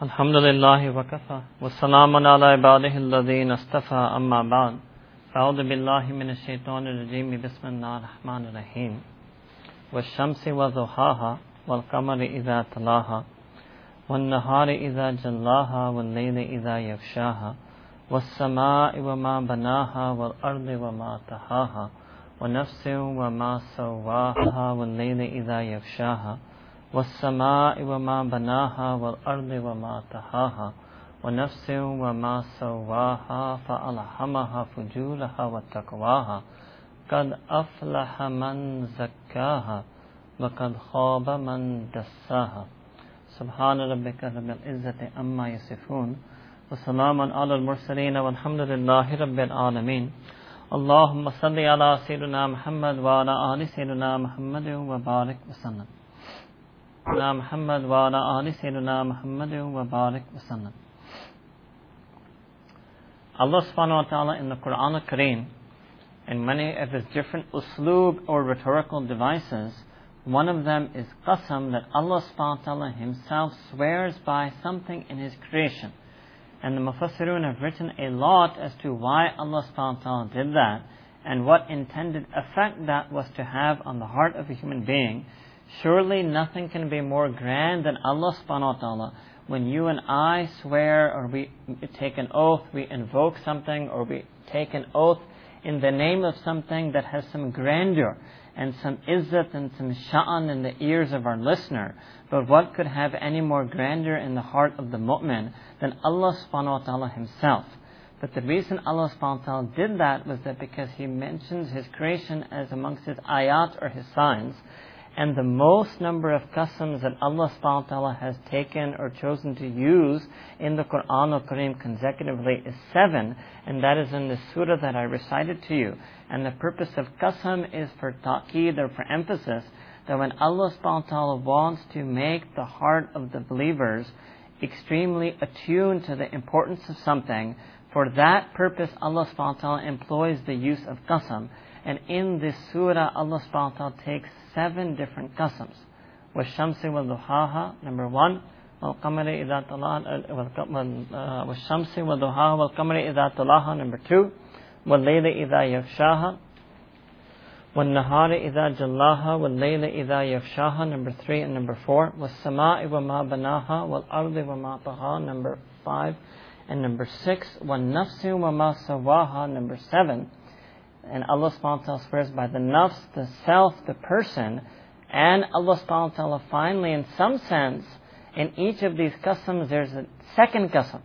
Alhamdulillahi wa kafa wa salamun ala ibadihi alladhina istafa amma ba'd. A'udhu billahi minash shaitanir rajim. Bismillahir rahmanir rahim. Wash-shamsi wa duhaha wal qamari idha talaha wan nahari idha jallaha wal layli idha yaghshaha was samaa'i wa ma banaha wal ardi wa ma tahaha wa nafsin wa ma sawwaha wal layli idha yaghshaha والسماء وما بناها والأرض وما طحاها ونفس وما سواها فألهمها فجورها وتقواها قد أفلح من زكاها وقد خاب من دساها سبحان ربك رب العزة عما يصفون وسلام على المرسلين والحمد لله رب العالمين اللهم صل على سيدنا محمد وعلى آل سيدنا محمد وبارك وسلم Muhammad wa ala ali Sayyidina Muhammad wa barik wa sallam. Allah subhanahu wa ta'ala in the Quran al-Kareem, in many of his different usloob or rhetorical devices, one of them is qasam, that Allah subhanahu wa ta'ala himself swears by something in his creation. And the Mufassirun have written a lot as to why Allah subhanahu wa ta'ala did that and what intended effect that was to have on the heart of a human being. Surely nothing can be more grand than Allah subhanahu wa ta'ala. When you and I swear, or we take an oath, we invoke something, or we take an oath in the name of something that has some grandeur and some izzat and some sha'an in the ears of our listener. But what could have any more grandeur in the heart of the mu'min than Allah subhanahu wa ta'ala himself? But the reason Allah subhanahu wa ta'ala did that was that because He mentions His creation as amongst His ayat or His signs. And the most number of qasams that Allah subhanahu wa ta'ala has taken or chosen to use in the Quran al-Kareem consecutively is 7, and that is in the surah that I recited to you. And the purpose of qasam is for ta'qeed, or for emphasis, that when Allah subhanahu wa ta'ala wants to make the heart of the believers extremely attuned to the importance of something, for that purpose Allah subhanahu wa ta'ala employs the use of qasam. And in this surah, Allah subhanahu wa ta'ala takes 7 different qasams. وَالشَّمْسِ وَالضُّحَاهَا, number 1. وَالْقَمَرِ إِذَا طَلَعَهَا وَالشَّمْسِ وَالضُّحَاهَا وَالْقَمَرِ إِذَا طَلَعَهَا, number 2. وَاللَّيْلِ إِذَا يَغْشَاهَا وَالنَّهَارِ إِذَا جَلَّاهَا وَاللَّيْلِ إِذَا يَغْشَاهَا, number 3 and number 4. وَالسَّمَاءِ وَمَا بَنَاهَا وَالْأَرْضِ وَمَا طَحَاهَا, number 5 and number 6. وَالنَّفْسِ وَمَا سَوَّاهَا, number 7. And Allah subhanahu wa ta'ala swears by the nafs, the self, the person. And Allah subhanahu wa ta'ala finally, in some sense, in each of these qasams, there's a second qasam.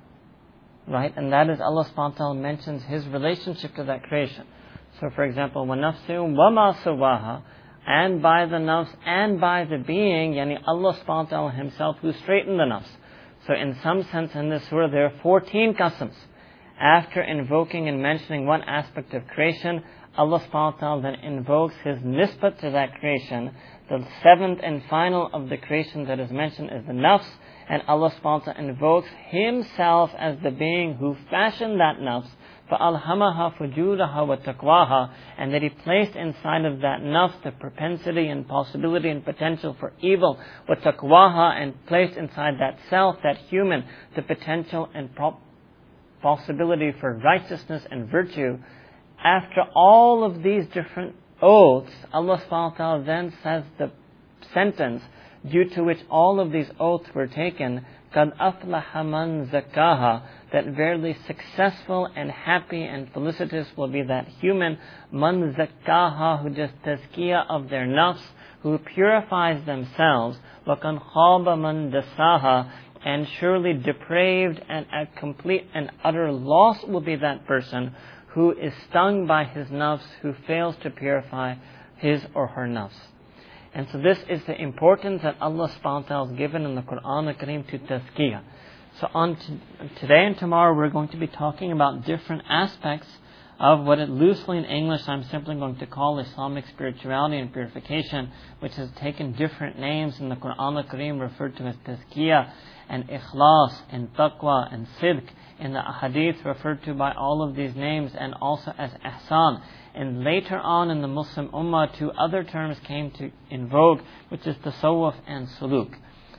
Right? And that is Allah subhanahu wa ta'ala mentions His relationship to that creation. So for example, وَنَفْسٍ وَمَا سَوَّاهَا, and by the nafs and by the being, yani Allah subhanahu wa ta'ala Himself who straightened the nafs. So in some sense in this surah there are 14 qasams. After invoking and mentioning one aspect of creation, Allah subhanahu wa ta'ala then invokes His nisbat to that creation. The 7th and final of the creation that is mentioned is the nafs, and Allah subhanahu wa ta'ala invokes Himself as the being who fashioned that nafs, فَأَلْهَمَهَا فُجُورَهَا وَتَقْوَاهَا, and that He placed inside of that nafs the propensity and possibility and potential for evil, وَتَقْوَاهَا, and placed inside that self, that human, the potential and possibility for righteousness and virtue. After all of these different oaths, Allah subhanahu wa ta'ala then says the sentence due to which all of these oaths were taken, قَدْ أَفْلَحَ مَنْ زَكَّاهَا, that verily successful and happy and felicitous will be that human, man zakkaha, who does tazkiyah of their nafs, who purifies themselves, وَقَدْ خَابَ مَنْ دَسَّاهَا, and surely depraved and at complete and utter loss will be that person who is stung by his nafs, who fails to purify his or her nafs. And so this is the importance that Allah subhanahu wa ta'ala has given in the Quran al-Kareem to tazkiyah. So on today and tomorrow we're going to be talking about different aspects of what it loosely in English I'm simply going to call Islamic spirituality and purification, which has taken different names in the Quran al-Kareem referred to as tazkiyah and ikhlas and taqwa and sidq, in the hadith referred to by all of these names, and also as ihsan. And later on in the Muslim ummah, 2 other terms came to in vogue, which is tasawwuf and suluk.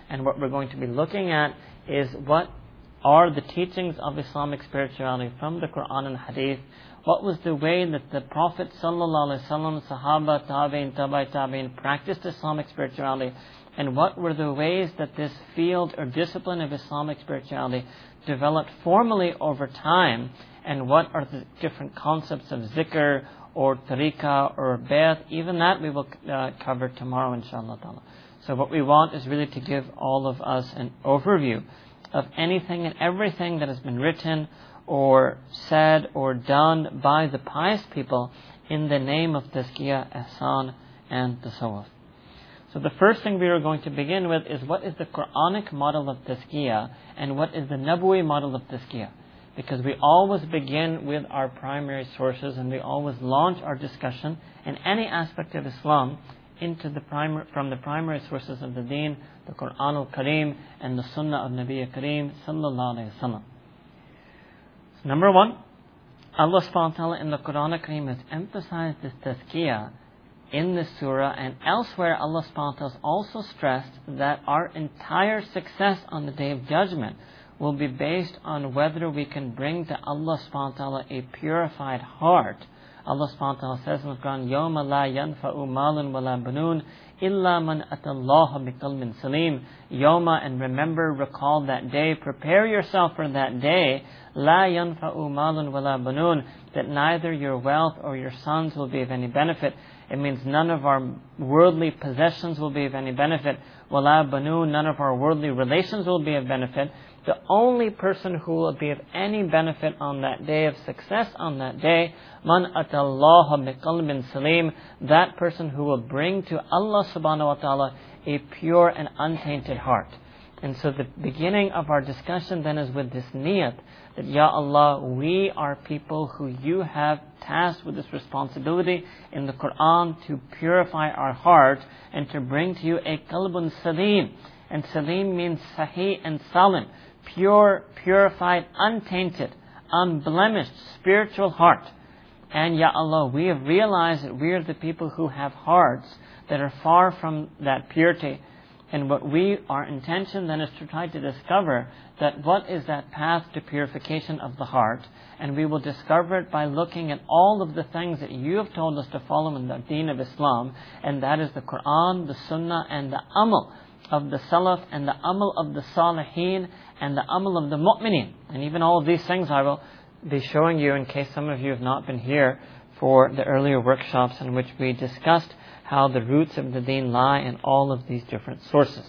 And what we're going to be looking at is what are the teachings of Islamic spirituality from the Quran and Hadith. What was the way that the Prophet ﷺ, Sahaba, Tabi'in, Tabi'i Tabi'in practiced Islamic spirituality, and what were the ways that this field or discipline of Islamic spirituality developed formally over time, and what are the different concepts of zikr or tariqah or bayt. Even that we will cover tomorrow, inshallah ta'ala. So what we want is really to give all of us an overview of anything and everything that has been written or said or done by the pious people in the name of tazkiyah, ihsan and tasawwuf. So the first thing we are going to begin with is what is the Quranic model of tazkiyah and what is the Nabawi model of tazkiyah. Because we always begin with our primary sources, and we always launch our discussion in any aspect of Islam from the primary sources of the deen, the Quran al-Kareem and the Sunnah of Nabi Kareem sallallahu alayhi wa sallam. So number one, Allah subhanahu wa ta'ala in the Quran al-Kareem has emphasized this tazkiyah in this surah, and elsewhere Allah subhanahu wa ta'ala has also stressed that our entire success on the Day of Judgment will be based on whether we can bring to Allah subhanahu wa ta'ala a purified heart. Allah subhanahu wa ta'ala says in the Quran, يَوْمَ لَا يَنْفَعُ مَالٌ وَلَا بَنُونَ إِلَّا مَنْ أَتَى اللَّهَ بِقَلْبٍ سَلِيمٍ. Yawma, and remember, recall that day, prepare yourself for that day. لَا يَنْفَعُ مَالٌ وَلَا بَنُونَ, that neither your wealth or your sons will be of any benefit. It means none of our worldly possessions will be of any benefit. وَلَا بَنُونَ, none of our worldly relations will be of benefit. The only person who will be of any benefit on that day, of success on that day, man atallaha biqalbin salim, that person who will bring to Allah subhanahu wa ta'ala a pure and untainted heart. And so the beginning of our discussion then is with this niyat, that Ya Allah, we are people who you have tasked with this responsibility in the Quran to purify our heart and to bring to you a qalbun salim. And salim means sahih and salim, pure, purified, untainted, unblemished spiritual heart. And Ya Allah, we have realized that we are the people who have hearts that are far from that purity. And our intention then is to try to discover that what is that path to purification of the heart. And we will discover it by looking at all of the things that you have told us to follow in the deen of Islam. And that is the Quran, the Sunnah, and the Amal of the Salaf, and the Amal of the Salihin, and the Amal of the Mu'mineen. And even all of these things I will be showing you in case some of you have not been here for the earlier workshops in which we discussed how the roots of the deen lie in all of these different sources.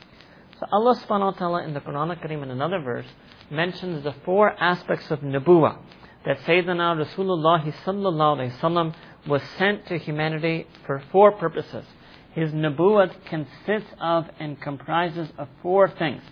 So Allah subhanahu wa ta'ala in the Quran al-Kareem in another verse mentions the four aspects of Nubuwah, that Sayyidina Rasulullah sallallahu alayhi wa sallam was sent to humanity for four purposes. His Nubuwwat consists of and comprises of four things.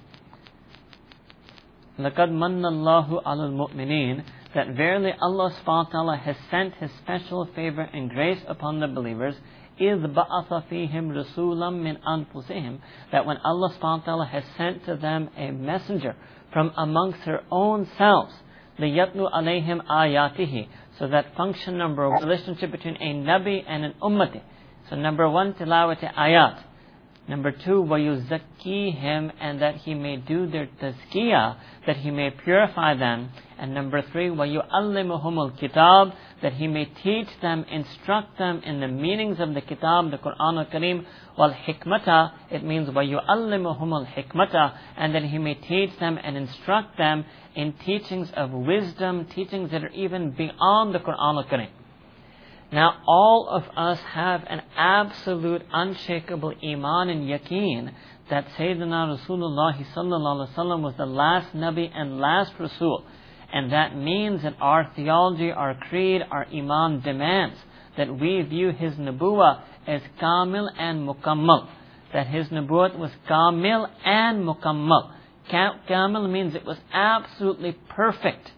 لَقَدْ مَنَّ اللَّهُ عَلَى الْمُؤْمِنِينَ, that verily Allah subhanahu wa ta'ala has sent His special favor and grace upon the believers. إِذْ بَعَثَ فِيهِمْ رَسُولًا مِنْ أَنفُسِهِمْ, that when Allah subhanahu wa ta'ala has sent to them a messenger from amongst their own selves, لِيَتْلُوا عَلَيْهِمْ آيَاتِهِ, so that function number one, relationship between a Nabi and an Ummati. So number one, tilawati ayat. Number two, وَيُزَكِّيهِمْ, and that He may do their tazkiyah, that He may purify them. And number three, وَيُعَلِّمُهُمُ الْكِتَابِ, that He may teach them, instruct them in the meanings of the kitab, the Quran al-Kareem. وَالْحِكْمَةَ, it means وَيُعَلِّمُهُمُ الْحِكْمَةَ, and that He may teach them and instruct them in teachings of wisdom, teachings that are even beyond the Quran al-Kareem. Now, all of us have an absolute, unshakable iman and yaqeen that Sayyidina Rasulullah sallallahu alaihi wasallam was the last Nabi and last Rasul. And that means that our theology, our creed, our iman demands that we view His Nubuwwah as kamil and mukammal. That His Nubuwwat was kamil and mukammal. Kamil means it was absolutely perfect.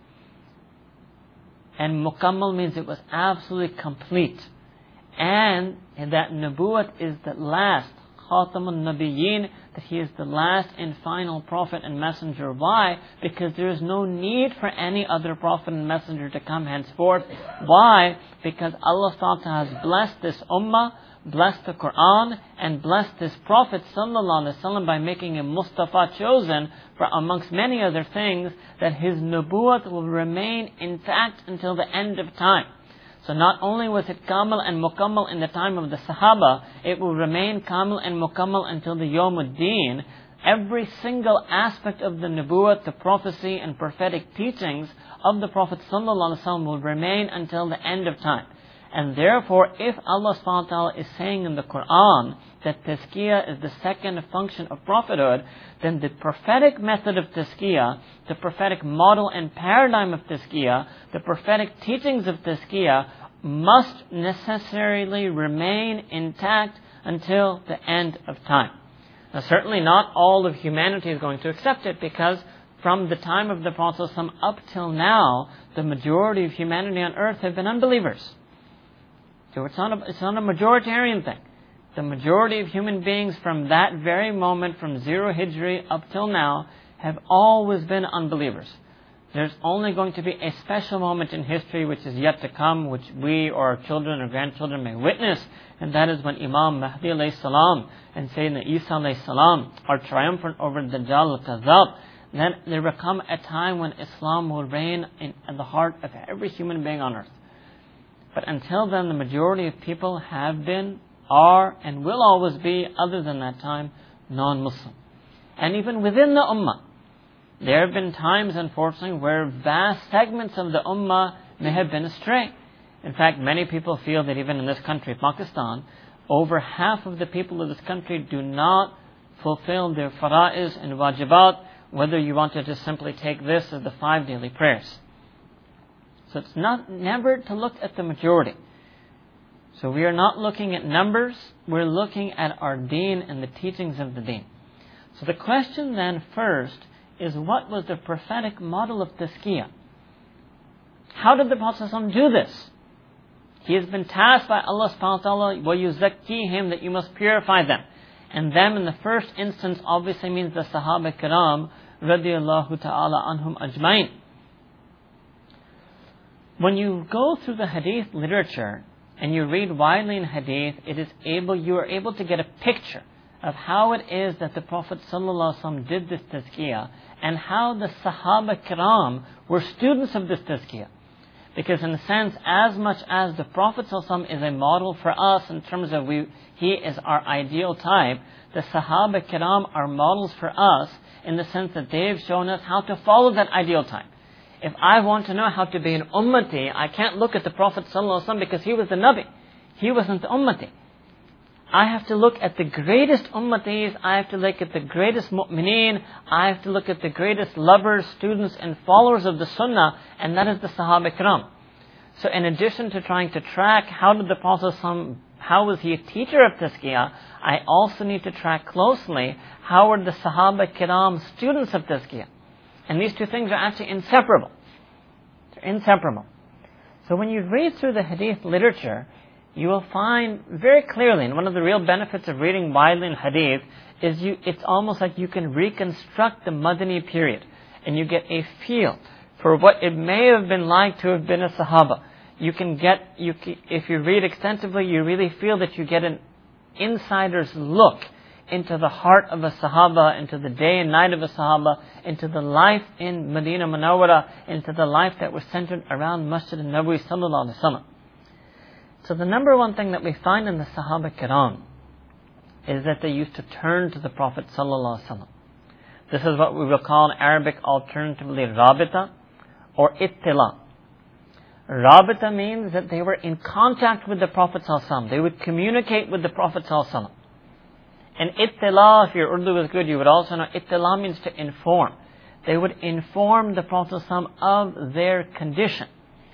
And mukammal means it was absolutely complete. And that Nubuwwat is the last, Khatamun Nabiyyin, that he is the last and final prophet and messenger. Why? Because there is no need for any other prophet and messenger to come henceforth. Why? Because Allah SWT has blessed this ummah, blessed the Quran, and blessed this Prophet ﷺ by making him Mustafa, chosen for amongst many other things, that his nubuwwat will remain intact until the end of time. So not only was it Kamil and Mukammal in the time of the Sahaba, it will remain Kamil and Mukammal until the Yawmuddin. Every single aspect of the nubuwwat, the prophecy and prophetic teachings of the Prophet ﷺ will remain until the end of time. And therefore, if Allah subhanahu wa ta'ala is saying in the Quran that tazkiyah is the second function of prophethood, then the prophetic method of tazkiyah, the prophetic model and paradigm of tazkiyah, the prophetic teachings of tazkiyah must necessarily remain intact until the end of time. Now certainly not all of humanity is going to accept it, because from the time of the Prophet up till now, the majority of humanity on earth have been unbelievers. So it's not a majoritarian thing. The majority of human beings from that very moment, from 0 Hijri up till now, have always been unbelievers. There's only going to be a special moment in history which is yet to come, which we or our children or grandchildren may witness, and that is when Imam Mahdi alayhi salam and Sayyidina Isa alayhi salam are triumphant over Dajjal al-Kazzab. Then there will come a time when Islam will reign in the heart of every human being on earth. But until then, the majority of people have been, are, and will always be, other than that time, non-Muslim. And even within the ummah, there have been times, unfortunately, where vast segments of the ummah may have been astray. In fact, many people feel that even in this country, Pakistan, over half of the people of this country do not fulfill their fara'iz and wajibat, whether you want to just simply take this as the 5 daily prayers. So it's never to look at the majority. So we are not looking at numbers, we're looking at our deen and the teachings of the deen. So the question then first is, what was the prophetic model of tazkiyah? How did the Prophet ﷺ do this? He has been tasked by Allah subhanahu wa ta'ala, وَيُزَكِّيهِمْ, that you must purify them. And them in the first instance obviously means the Sahaba Kiram, radiyallahu ta'ala anhum ajmain. When you go through the hadith literature and you read widely in hadith, you are able to get a picture of how it is that the Prophet ﷺ did this tazkiyah, and how the Sahaba Kiram were students of this tazkiyah. Because in a sense, as much as the Prophet ﷺ is a model for us in terms of he is our ideal type, the Sahaba Kiram are models for us in the sense that they have shown us how to follow that ideal type. If I want to know how to be an ummati, I can't look at the Prophet ﷺ because he was the Nabi. He wasn't the ummati. I have to look at the greatest ummatis, I have to look at the greatest mu'mineen, I have to look at the greatest lovers, students and followers of the Sunnah, and that is the Sahaba Kiram. So in addition to trying to track how did the Prophet ﷺ, how was he a teacher of tazkiyah, I also need to track closely how were the Sahaba Kiram students of tazkiyah. And these two things are actually inseparable. They're inseparable. So when you read through the hadith literature, you will find very clearly, and one of the real benefits of reading widely in hadith is it's almost like you can reconstruct the Madani period, and you get a feel for what it may have been like to have been a Sahaba. If you read extensively, you really feel that you get an insider's look into the heart of a Sahaba, into the day and night of a Sahaba, into the life in Medina Munawwara, into the life that was centered around Masjid al-Nabawi sallallahu alaihi wasallam. So the number one thing that we find in the Sahaba Kiram is that they used to turn to the Prophet sallallahu alaihi wasallam. This is what we will call in Arabic alternatively Rabita or Ittila. Rabita means that they were in contact with the Prophet sallallahu alaihi wasallam. They would communicate with the Prophet sallallahu alaihi wasallam. And Ittila, if your Urdu is good, you would also know Ittila means to inform. They would inform the Prophet ﷺ of their condition.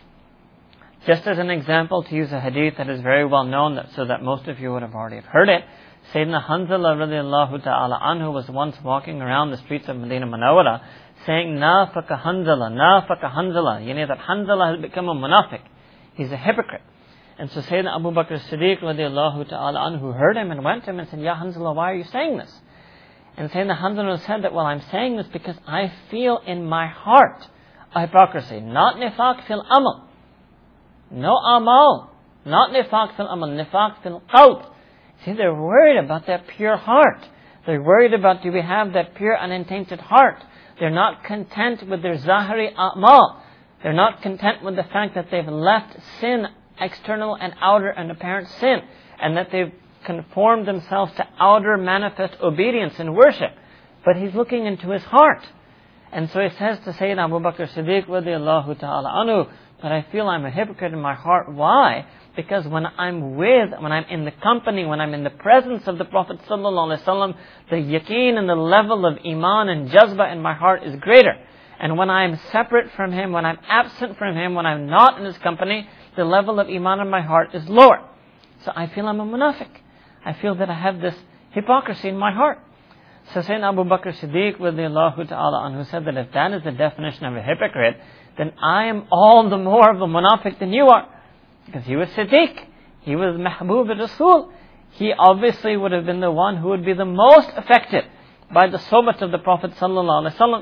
Just as an example, to use a hadith that is very well known, so that most of you would have already heard it, Sayyidina Hanzala radiallahu ta'ala anhu was once walking around the streets of Medina Munawwara saying, Nafaka Hanzala, yani that Hanzala has become a munafiq. He's a hypocrite. And so Sayyidina Abu Bakr as-Siddiq radiallahu ta'ala anhu heard him and went to him and said, Ya Hanzala, why are you saying this? And Sayyidina Hanzala said that, well, I'm saying this because I feel in my heart a hypocrisy. Not nifaq fil amal. No amal. Not nifaq fil amal. Nifaq fil qalb. See, they're worried about that pure heart. They're worried about, do we have that pure untainted heart? They're not content with their zahiri a'mal. They're not content with the fact that they've left sin, external and outer and apparent sin, and that they've conformed themselves to outer manifest obedience and worship. But he's looking into his heart. And so he says to Sayyidina Abu Bakr Siddiq radiallahu ta'ala anhu, that I feel I'm a hypocrite in my heart. Why? Because when I'm in the company, when I'm in the presence of the Prophet sallallahu alaihi wasallam, the yaqeen and the level of iman and jazba in my heart is greater. And when I'm separate from him, when I'm absent from him, when I'm not in his company, the level of iman in my heart is lower. So I feel I'm a munafiq. I feel that I have this hypocrisy in my heart. So Sayyidina Abu Bakr Siddiq radiallahu ta'ala anhu said that if that is the definition of a hypocrite, then I am all the more of a munafiq than you are. Because he was Siddiq. He was Mahbub Rasul. He obviously would have been the one who would be the most affected by the sohbat of the Prophet sallallahu alaihi wasallam.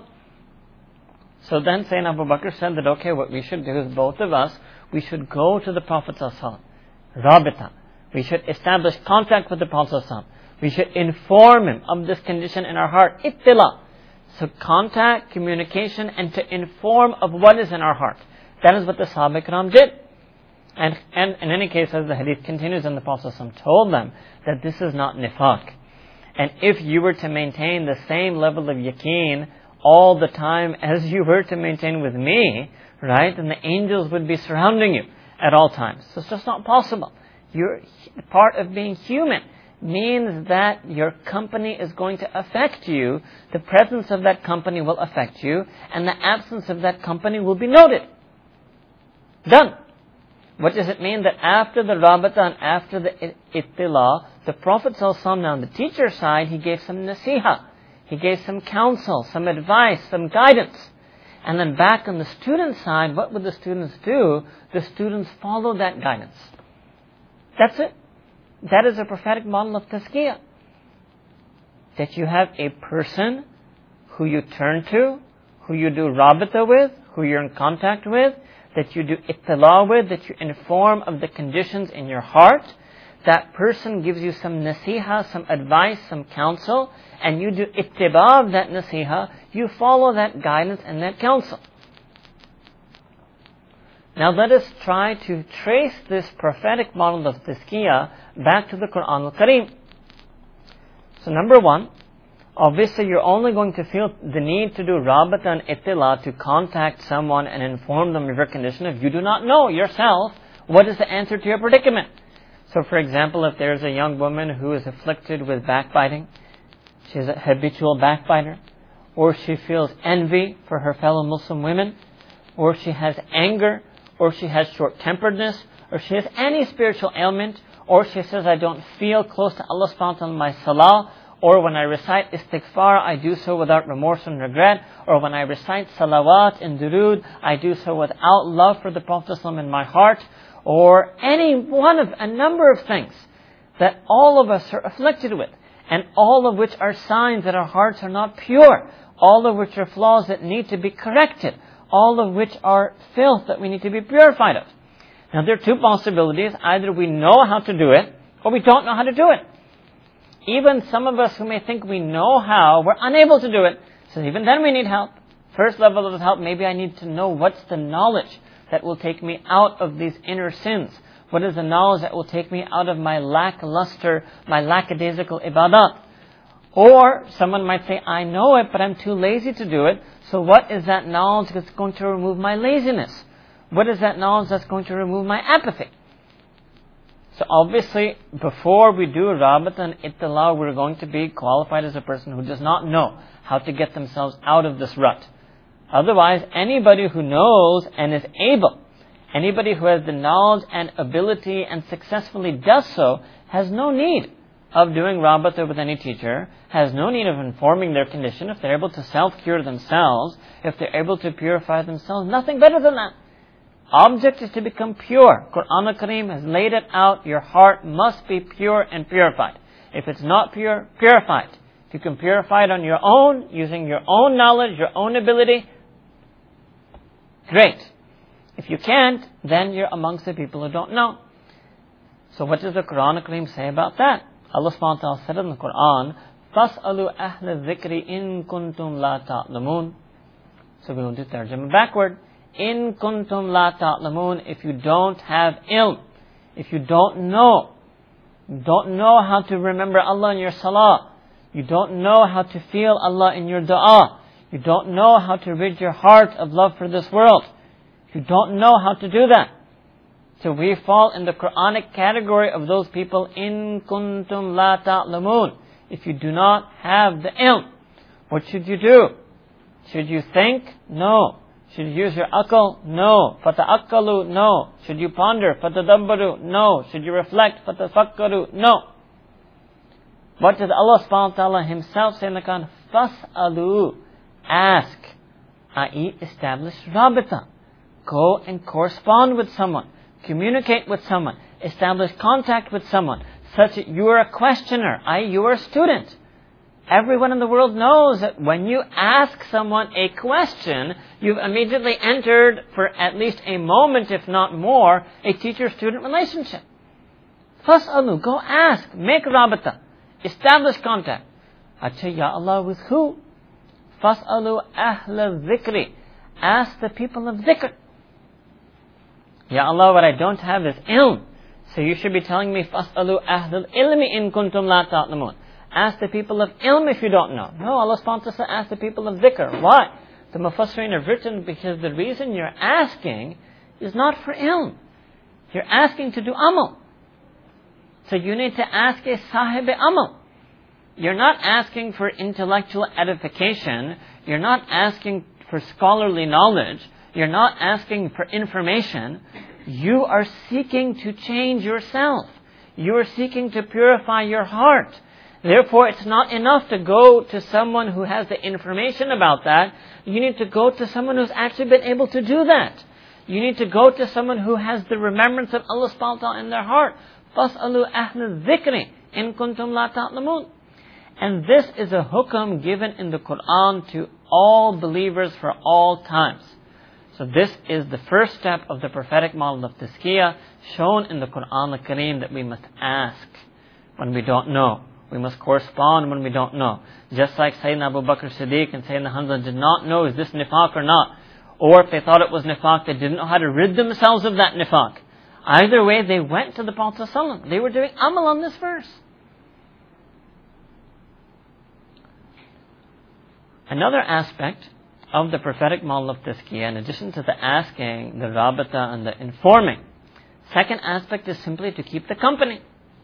So then Sayyidina Abu Bakr said that, okay, what we should do is both of us, we should go to the Prophet sallallahu alaihi wasallam. Rabita. We should establish contact with the Prophet sallallahu alaihi wasallam. We should inform him of this condition in our heart. Ittila. So contact, communication, and to inform of what is in our heart. That is what the Sahaba Ikram did. And in any case, as the hadith continues, and the Prophet ﷺ told them that this is not nifaq. And if you were to maintain the same level of yaqeen all the time as you were to maintain with me, right, then the angels would be surrounding you at all times. So it's just not possible. You're part of being human. Means that your company is going to affect you, the presence of that company will affect you, and the absence of that company will be noted. Done. What does it mean? That after the rabata and after the ittila, the Prophet ﷺ, on the teacher's side, he gave some nasiha, he gave some counsel, some advice, some guidance. And then back on the student side, what would the students do? The students follow that guidance. That's it. That is a prophetic model of tazkiyah. That you have a person who you turn to, who you do rabita with, who you're in contact with, that you do ittila with, that you inform of the conditions in your heart. That person gives you some nasiha, some advice, some counsel, and you do ittiba of that nasiha, you follow that guidance and that counsel. Now let us try to trace this prophetic model of tazkiyah back to the Quran al-Kareem. So number one, obviously you're only going to feel the need to do rabata and ittila, to contact someone and inform them of your condition, if you do not know yourself what is the answer to your predicament. So for example, if there's a young woman who is afflicted with backbiting, she's a habitual backbiter, or she feels envy for her fellow Muslim women, or she has anger, or she has short-temperedness, or she has any spiritual ailment, or she says, I don't feel close to Allah subhanahu wa ta'ala in my salah, or when I recite istighfar, I do so without remorse and regret, or when I recite salawat and durood, I do so without love for the Prophet ﷺ in my heart, or any one of a number of things that all of us are afflicted with, and all of which are signs that our hearts are not pure, all of which are flaws that need to be corrected, all of which are filth that we need to be purified of. Now there are two possibilities. Either we know how to do it, or we don't know how to do it. Even some of us who may think we know how, we're unable to do it. So even then we need help. First level of help, maybe I need to know what's the knowledge that will take me out of these inner sins. What is the knowledge that will take me out of my lackluster, my lackadaisical ibadat? Or someone might say, I know it, but I'm too lazy to do it. So what is that knowledge that's going to remove my laziness? What is that knowledge that's going to remove my apathy? So obviously, before we do rabata and ittila, we're going to be qualified as a person who does not know how to get themselves out of this rut. Otherwise, anybody who knows and is able, anybody who has the knowledge and ability and successfully does so, has no need of doing rabata with any teacher, has no need of informing their condition. If they're able to self-cure themselves, if they're able to purify themselves, nothing better than that. object is to become pure. Quran al-Kareem has laid it out. Your heart must be pure and purified. If it's not pure, purify it. If you can purify it on your own, using your own knowledge, your own ability, great. If you can't, then you're amongst the people who don't know. So what does the Quran al-Kareem say about that? Allah subhanahu wa ta'ala said in the Quran, فَاسْأَلُوا أَهْلَ الذِّكْرِ إِن كُنْتُمْ لَا تَعْلَمُونَ. So we will do tarjama backward. In kuntum la ta'lamun, if you don't have ilm, if you don't know how to remember Allah in your salah, you don't know how to feel Allah in your dua, you don't know how to rid your heart of love for this world, you don't know how to do that. So we fall in the Quranic category of those people, in kuntum la ta'lamun. If you do not have the ilm, what should you do? Should you think? No. Should you use your akal? No. Fata'akkalu? No. Should you ponder? Fatadabbaru? No. Should you reflect? Fatafakkaru? No. What did Allah subhanahu wa ta'ala himself say in the Quran? Fas'alu. Ask. I.e. establish rabita. Go and correspond with someone. Communicate with someone. Establish contact with someone. Such that you are a questioner. I.e. you are a student. Everyone in the world knows that when you ask someone a question, you've immediately entered, for at least a moment, if not more, a teacher-student relationship. Fas'alu, go ask, make rabata, establish contact. Acha, Ya Allah, with who? Fas'alu ahla dhikri, ask the people of dhikr. Ya Allah, what I don't have is ilm. So you should be telling me, Fas'alu ahla ilmi in kuntum la ta'lamun. Ask the people of ilm if you don't know. No, Allah subhanahu wa ta'ala ask the people of dhikr. Why? The Mufassirin have written, because the reason you're asking is not for ilm. You're asking to do amal. So you need to ask a sahib amal. You're not asking for intellectual edification. You're not asking for scholarly knowledge. You're not asking for information. You are seeking to change yourself. You are seeking to purify your heart. Therefore, it's not enough to go to someone who has the information about that. You need to go to someone who's actually been able to do that. You need to go to someone who has the remembrance of Allah subhanahu wa ta'ala in their heart. فَاسْأَلُوا أَهْلَ الذِّكْرِ إِن كُنْتُمْ لَا تَعْلَمُونَ. And this is a hukam given in the Quran to all believers for all times. So this is the first step of the prophetic model of tazkiyah shown in the Quran al-Kareem, that we must ask when we don't know. We must correspond when we don't know. Just like Sayyidina Abu Bakr Siddiq and Sayyidina Hamza did not know, is this nifaq or not? Or if they thought it was nifaq, they didn't know how to rid themselves of that nifaq. Either way, they went to the Prophet ﷺ. They were doing amal on this verse. Another aspect of the prophetic model of tazkiyah, in addition to the asking, the rabata and the informing, second aspect is simply to keep the company.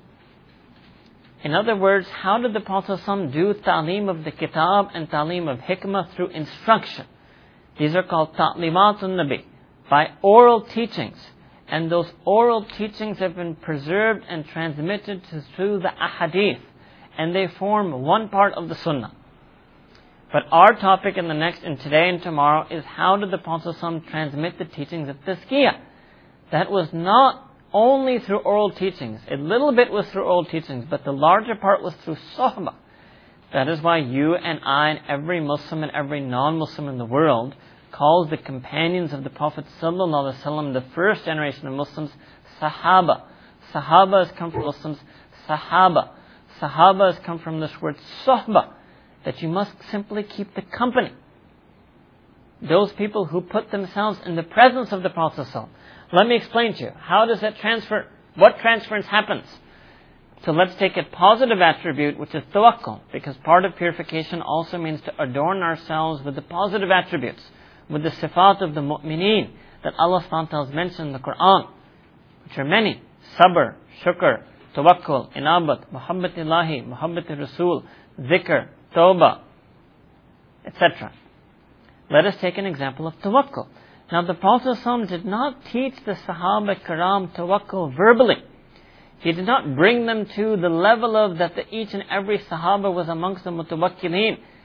In other words, how did the Prophet ﷺ do ta'lim of the kitab and ta'lim of hikmah? Through instruction. These are called ta'limatun nabi, by oral teachings. And those oral teachings have been preserved and transmitted through the ahadith. And they form one part of the sunnah. But our topic in today and tomorrow is, how did the Prophet ﷺ transmit the teachings of tazkiyah? That was not only through oral teachings. A little bit was through oral teachings, but the larger part was through sohbah. That is why you and I and every Muslim and every non-Muslim in the world calls the companions of the Prophet ﷺ, the first generation of Muslims, Sahaba. Sahaba has come from Muslims, Sahaba. Sahaba has come from this word sohbah, that you must simply keep the company. Those people who put themselves in the presence of the Prophet ﷺ. Let me explain to you. How does that transfer? What transference happens? So let's take a positive attribute, which is tawakkul, because part of purification also means to adorn ourselves with the positive attributes, with the sifat of the mu'mineen that Allah subhanahu wa ta'ala has mentioned in the Quran, which are many: sabr, shukr, tawakkul, inabat, muhabbatillahi, muhabbati rasul, dhikr, tawbah, etc. Let us take an example of tawakkul. Now, the Prophet ﷺ did not teach the Sahaba Kiram tawakkul verbally. He did not bring them to the level of that each and every Sahaba was amongst the mutawakkilin,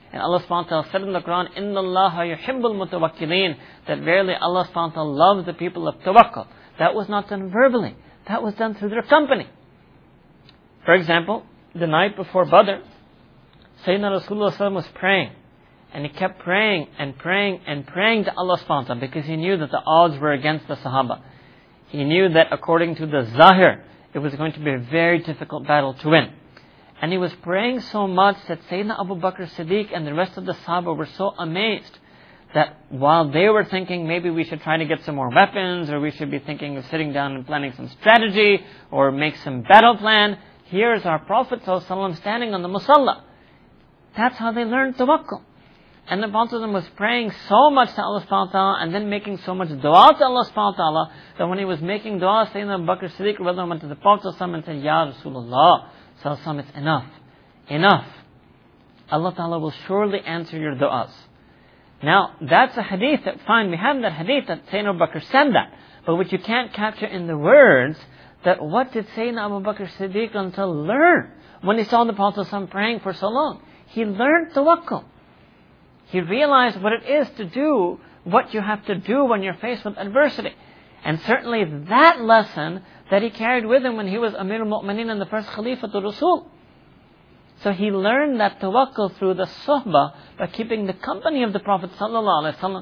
And Allah subhanahu wa ta'ala said in the Quran, إِنَّ اللَّهَ يُحِبُّ الْمُتَوَكِّلِينَ, that verily Allah subhanahu wa ta'ala loves the people of tawakkul. That was not done verbally. That was done through their company. For example, the night before Badr, Sayyidina Rasulullah was praying. And he kept praying and praying and praying to Allah subhanahu wa ta'ala because he knew that the odds were against the Sahaba. He knew that according to the Zahir, it was going to be a very difficult battle to win. And he was praying so much that Sayyidina Abu Bakr Siddiq and the rest of the Sahaba were so amazed that while they were thinking maybe we should try to get some more weapons, or we should be thinking of sitting down and planning some strategy, or make some battle plan, here's our Prophet ﷺ standing on the Musalla. That's how they learned tawakkul. And the Prophet was praying so much to Allah subhanahu wa ta'ala, and then making so much dua to Allah subhanahu wa ta'ala, that when he was making dua, Sayyidina Abu Bakr Siddiq went to the Prophet and said, Ya Rasulullah, it's enough. Enough. Allah ta'ala will surely answer your du'as. Now, that's a hadith that, fine, we have that hadith that Sayyidina Abu Bakr said that. But what you can't capture in the words, that what did Sayyidina Abu Bakr Siddiq learn when he saw the Prophet praying for so long? He learned tawakkul. He realized what it is to do what you have to do when you're faced with adversity. And certainly that lesson that he carried with him when he was Amir al-Mu'mineen and the first Khalifatul Rasul. So he learned that tawakkul through the suhbah, by keeping the company of the Prophet ﷺ.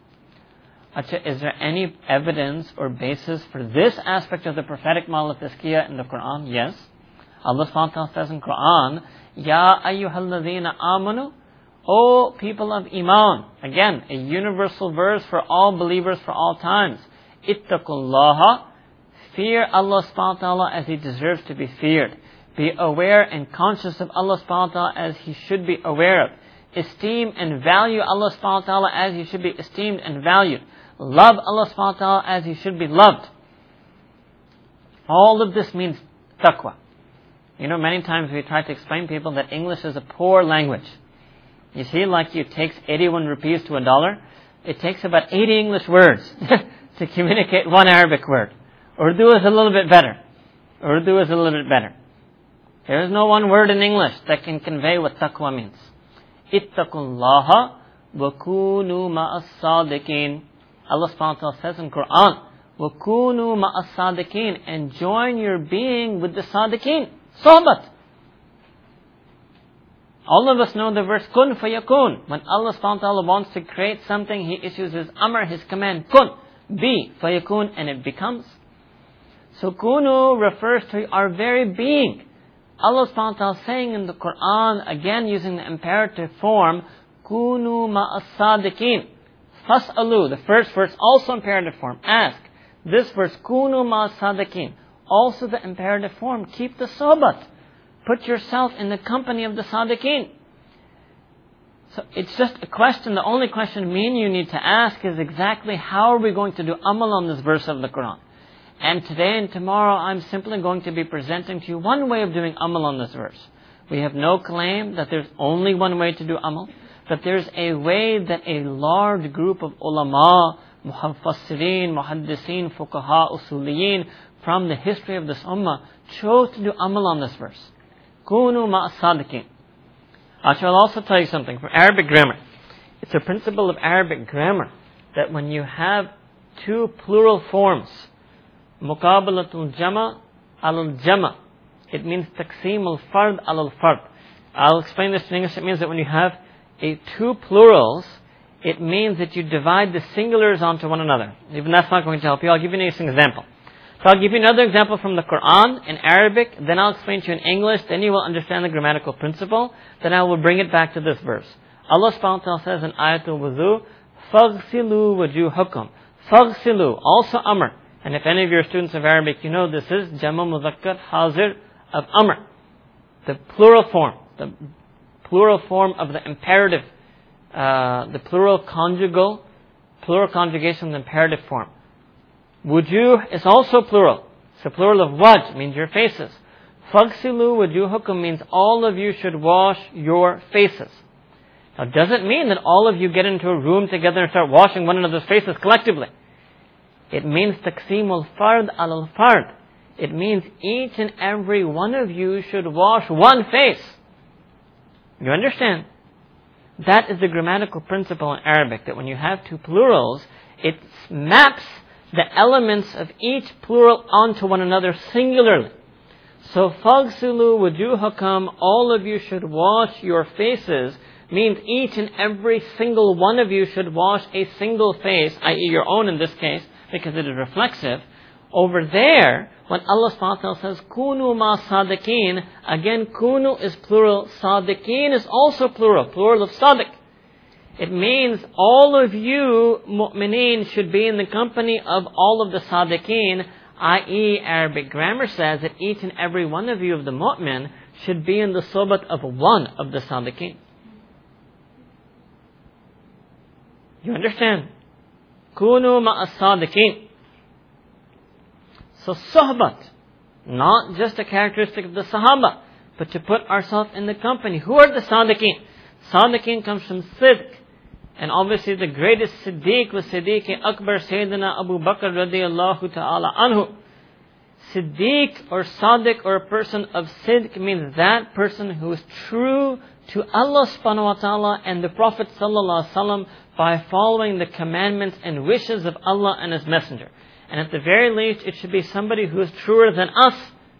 Is there any evidence or basis for this aspect of the prophetic model of tazkiyah in the Quran? Yes. Allah subhanahu wa ta'ala says in Quran, Ya ayyuhalladhina amanu, O people of Iman. Again, a universal verse for all believers for all times. Ittaqullaha, fear Allah subhanahu wa ta'ala as He deserves to be feared. Be aware and conscious of Allah subhanahu wa ta'ala as He should be aware of. Esteem and value Allah subhanahu wa ta'ala as He should be esteemed and valued. Love Allah subhanahu wa ta'ala as He should be loved. All of this means taqwa. You know, many times we try to explain to people that English is a poor language. You see, like it takes 81 rupees to $1. It takes about 80 English words to communicate one Arabic word. Urdu is a little bit better. Urdu is a little bit better. There is no one word in English that can convey what taqwa means. Ittaqullaha wa kunu ma'as sadiqeen. Allah subhanahu wa ta'ala says in Quran, wa kunu ma'as sadiqeen, and join your being with the sadiqeen. Sohbat. All of us know the verse kun fayakun. When Allah subhanahu wa ta'ala wants to create something, He issues His amr, His command, kun, be, fayakun, and it becomes. So kunu refers to our very being. Allah subhanahu wa ta'ala saying in the Quran, again using the imperative form, kunu ma'as sadiqeen. Fas'alu, the first verse, also imperative form. Ask. This verse, kunu ma'as sadiqeen, also the imperative form. Keep the sohbat. Put yourself in the company of the sadiqeen. So it's just a question. The only question me and you need to ask is exactly how are we going to do amal on this verse of the Quran. And today and tomorrow I'm simply going to be presenting to you one way of doing amal on this verse. We have no claim that there's only one way to do amal, but there's a way that a large group of ulama, muhaffasirin, muhaddiseen, fuqaha, usuliyin from the history of this ummah chose to do amal on this verse. Kunu ma'as sadiqeen. I shall also tell you something from Arabic grammar. It's a principle of Arabic grammar that when you have two plural forms, muqabalatul jama al jama, it means taqsim al fard al fard. I'll explain this in English. It means that when you have two plurals, it means that you divide the singulars onto one another. Even that's not going to help you. I'll give you an example. So I'll give you another example from the Quran in Arabic, then I'll explain to you in English, then you will understand the grammatical principle, then I will bring it back to this verse. Allah subhanahu wa ta'ala says in Ayatul Wudu, فَغْسِلُوا وَجُوهَكُمْ. فَغْسِلُوا, also Amr. And if any of your students of Arabic, you know this is Jama Mudhakkar Hazir of Amr. The plural form of the imperative, the plural conjugation of the imperative form. Wujuh is also plural. It's a plural of wajh, means your faces. Faghsilu wujuhakum means all of you should wash your faces. Now, does it mean that all of you get into a room together and start washing one another's faces collectively? It means taqsimul fard al fard. It means each and every one of you should wash one face. You understand? That is the grammatical principle in Arabic, that when you have two plurals, it maps the elements of each plural onto one another singularly. So, فَاغْسِلُوا وُجُوهَكُمْ, all of you should wash your faces, means each and every single one of you should wash a single face, i.e. your own in this case, because it is reflexive. Over there, when Allah subhanahu wa ta'ala says, Kunu ma sadiqeen, again, kunu is plural, sadiqeen is also plural of sadiq. It means all of you mu'mineen should be in the company of all of the sadiqeen, i.e. Arabic grammar says that each and every one of you of the mu'min should be in the sohbat of one of the sadiqeen. You understand? Kunu ma'as sadiqeen. So sohbat, not just a characteristic of the Sahaba, but to put ourselves in the company. Who are the Sadiqeen? Sadiqeen comes from Sidq. And obviously the greatest Siddiq was Siddiq Akbar Sayyidina Abu Bakr radiyallahu ta'ala anhu. Siddiq or Sadiq or a person of Sidq means that person who is true to Allah subhanahu wa ta'ala and the Prophet sallallahu alaihi wasallam by following the commandments and wishes of Allah and His Messenger. And at the very least, it should be somebody who is truer than us.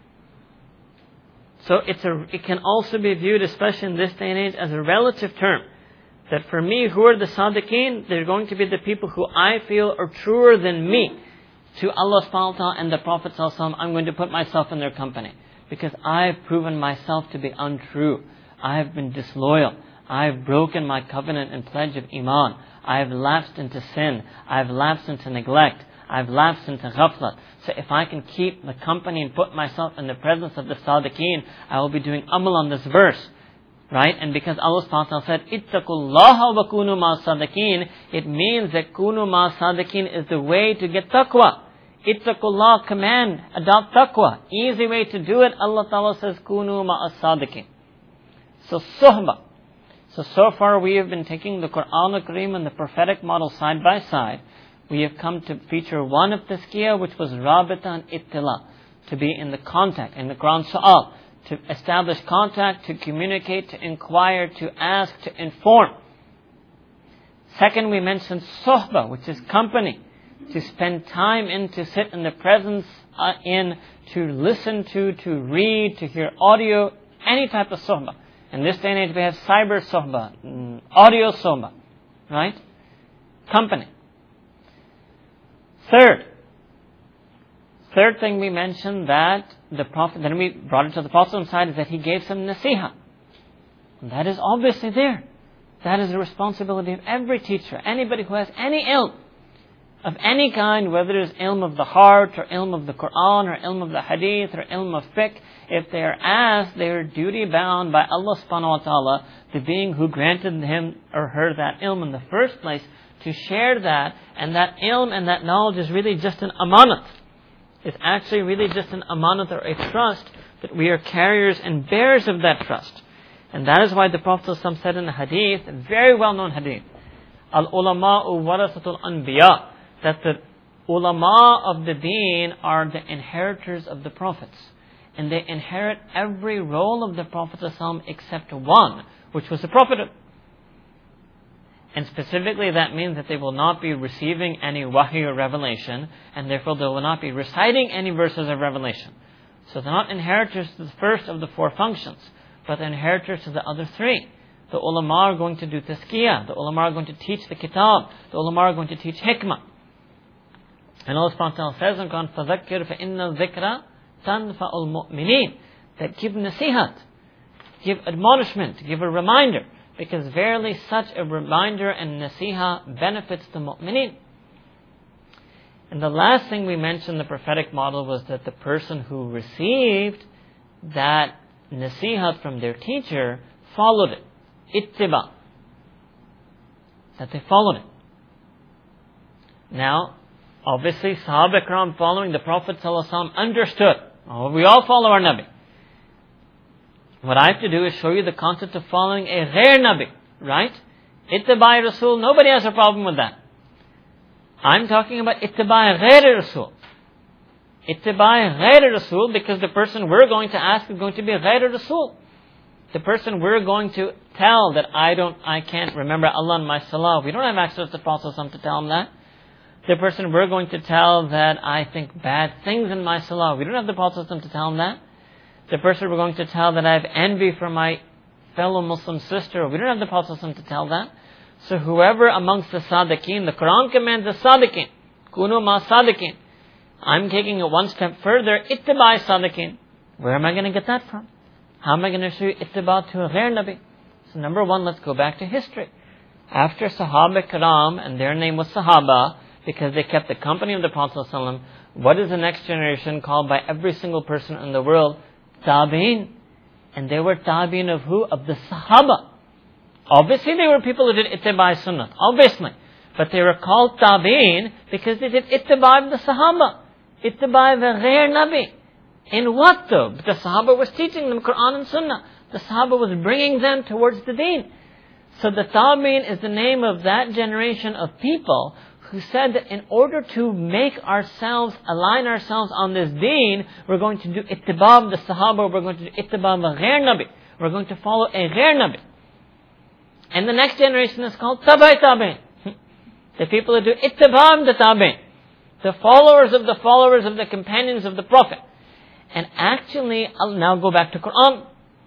So it can also be viewed, especially in this day and age, as a relative term. That for me, who are the Sadiqeen? They're going to be the people who I feel are truer than me to Allah subhanahu wa ta'ala and the Prophet sallallahu alaihi wasallam. I'm going to put myself in their company. Because I've proven myself to be untrue. I have been disloyal. I have broken my covenant and pledge of Iman. I have lapsed into sin. I have lapsed into neglect. I've lapsed into ghaflat. So if I can keep the company and put myself in the presence of the Sadiqeen, I will be doing amal on this verse. Right? And because Allah subhanahu wa ta'ala said, Ittaqullaha wa kunu ma sadiqeen, it means that kunu ma sadiqeen is the way to get taqwa. Ittaqullah, command, adopt taqwa. Easy way to do it, Allah ta'ala says, kunu ma sadiqeen. So suhbah. So far we have been taking the Quran al-Kareem and the prophetic model side by side. We have come to feature one of tazkiyah, which was rabita and ittila, to be in the contact, in the Quran su'al, to establish contact, to communicate, to inquire, to ask, to inform. Second, we mentioned sohbah, which is company, to spend time in, to sit in the presence in, to listen to read, to hear audio, any type of sohbah. In this day and age, we have cyber sohbah, audio sohbah, right? Company. Third thing we mentioned that the Prophet, then we brought it to the Prophet's side, is that he gave some nasiha. And that is obviously there. That is the responsibility of every teacher, anybody who has any ilm of any kind, whether it is ilm of the heart, or ilm of the Quran, or ilm of the hadith, or ilm of fiqh. If they are asked, they are duty bound by Allah subhanahu wa ta'ala, the being who granted him or her that ilm in the first place, to share that, and that ilm and that knowledge is really just an amanat. It's actually really just an amanat or a trust, that we are carriers and bearers of that trust. And that is why the Prophet ﷺ said in a hadith, a very well-known hadith, Al-ulama'u warasatul anbiya, that the ulama of the deen are the inheritors of the prophets. And they inherit every role of the Prophet ﷺ except one, which was the prophethood. And specifically that means that they will not be receiving any wahy or revelation, and therefore they will not be reciting any verses of revelation. So they're not inheritors to the first of the four functions, but they're inheritors to the other three. The ulama are going to do tazkiyah, the ulama are going to teach the kitab, the ulama are going to teach hikmah. And Allah subhanahu wa ta'ala says in Quran, فَذَكِّرْ فَإِنَّ الذِّكْرَ تَنْفَعُ الْمُؤْمِنِينَ, that give nasihat, give admonishment, give a reminder. Because verily such a reminder and nasiha benefits the mu'mineen. And the last thing we mentioned, the prophetic model, was that the person who received that nasiha from their teacher followed it. Ittiba. That they followed it. Now, obviously, Sahaba Ikram following the Prophet ﷺ understood. Oh, we all follow our Nabi. What I have to do is show you the concept of following a ghair Nabi, right? Ittibai Rasul, nobody has a problem with that. I'm talking about ittibai ghair Rasul. Ittibai ghair Rasul, because the person we're going to ask is going to be ghair Rasul. The person we're going to tell that I can't remember Allah in my salah, we don't have access to the Prophet ﷺ to tell him that. The person we're going to tell that I think bad things in my salah, we don't have the Prophet ﷺ to tell him that. The person we're going to tell that I have envy for my fellow Muslim sister, we don't have the Prophet ﷺ to tell that. So whoever amongst the Sadiqeen, the Quran commands the Sadiqeen, Kunu ma Sadiqeen. I'm taking it one step further, ittiba Sadiqeen. Where am I going to get that from? How am I going to show you ittiba to a ghair Nabi? So number one, let's go back to history. After Sahaba Karam, and their name was Sahaba, because they kept the company of the Prophet ﷺ, what is the next generation called by every single person in the world? Tabi'in. And they were Tabi'in of who? Of the Sahaba. Obviously they were people who did ittiba sunnah, obviously. But they were called Tabi'in because they did ittiba of the Sahaba. Ittiba of the ghair Nabi. In what though? The Sahaba was teaching them Quran and Sunnah. The Sahaba was bringing them towards the deen. So the Tabi'in is the name of that generation of people who said that in order to make ourselves, align ourselves on this deen, we're going to do ittiba of the Sahaba, we're going to do ittiba of a ghair Nabi. We're going to follow a ghair Nabi. And the next generation is called Tabai Tabi'in. The people who do ittiba of the Tabi'in. The followers of the companions of the Prophet. And actually, I'll now go back to Quran.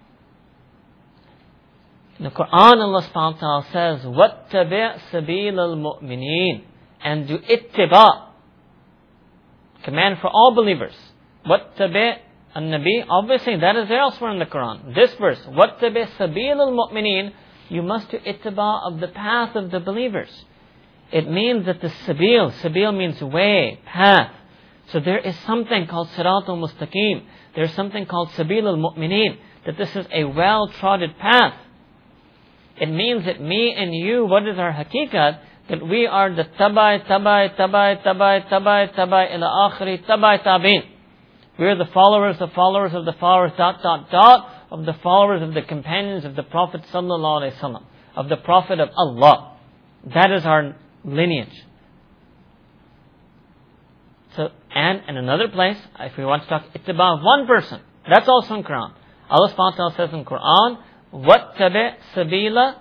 In the Quran, Allah subhanahu wa ta'ala says, وَاتَّبِعْ سَبِيلَ الْمُؤْمِنِينَ. And do ittiba. Command for all believers. وَاتَّبِعْ النَّبِي. Obviously, that is there elsewhere in the Quran. This verse, وَاتَّبِعْ سَبِيلَ الْمُؤْمِنِينَ. You must do ittiba of the path of the believers. It means that the sabil means way, path. So there is something called Siratul Mustaqim. There's something called Sabil al-Mu'mineen. That this is a well-trodden path. It means that me and you, what is our hakikat? That we are the tabai ila akhiri tabai tabin. We are the followers of the followers, of the followers of the companions of the Prophet sallallahu alaihi wasallam, of the Prophet of Allah. That is our lineage. So, and in another place, if we want to talk ittiba of one person, that's also in Quran. Allah subhanahu wa ta'ala says in Quran, وَاتَّبِعْ سَبِيلَ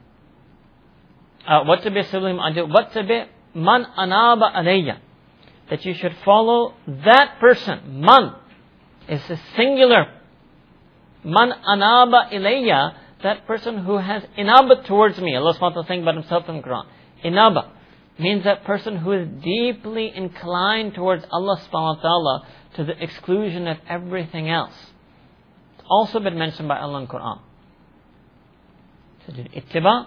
وَاتَّبِعْ مَنْ أَنَابَ عَلَيَّ. That you should follow that person. Man is a singular. Man anaba ilayya, that person who has inaba towards me. Allah subhanahu wa ta'ala saying about himself in the Quran. Inaba means that person who is deeply inclined towards Allah subhanahu wa ta'ala to the exclusion of everything else. It's also been mentioned by Allah in the Quran. So ittiba.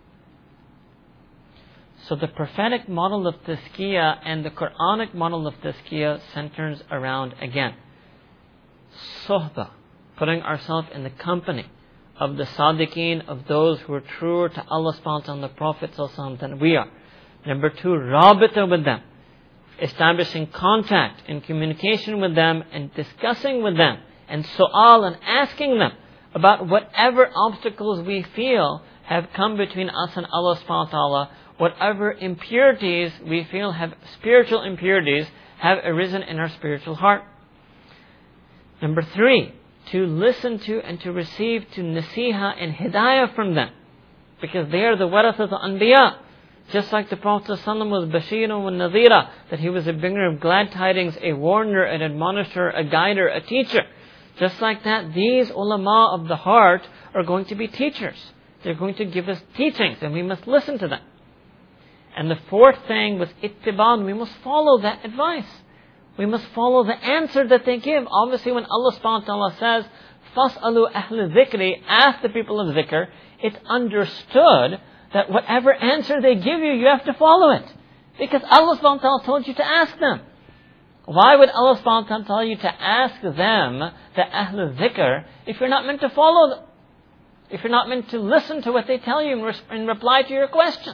So the prophetic model of tazkiyah and the Quranic model of tazkiyah centers around, again, sohbah, putting ourselves in the company of the sadiqeen, of those who are truer to Allah subhanahu wa ta'ala and the Prophet sallallahu alaihi wasallam than we are. Number two, rabita with them, establishing contact and communication with them and discussing with them and su'al and asking them about whatever obstacles we feel have come between us and Allah subhanahu wa ta'ala, whatever impurities we feel have, spiritual impurities have arisen in our spiritual heart. Number three, to listen to and to receive to nasiha and hidayah from them, because they are the warathah al-anbiya. Just like the Prophet ﷺ was Bashirun wa Nadhira, that he was a bringer of glad tidings, a warner, an admonisher, a guider, a teacher. Just like that, these ulama of the heart are going to be teachers. They're going to give us teachings, and we must listen to them. And the fourth thing was ittiba, we must follow that advice. We must follow the answer that they give. Obviously, when Allah subhanahu wa ta'ala says, فَاسْأَلُوا أَهْلَ الذِّكْرِ, ask the people of dhikr, it's understood that whatever answer they give you, you have to follow it. Because Allah subhanahu wa ta'ala told you to ask them. Why would Allah subhanahu wa ta'ala tell you to ask them, the Ahl dhikr, if you're not meant to follow them? If you're not meant to listen to what they tell you in reply to your question?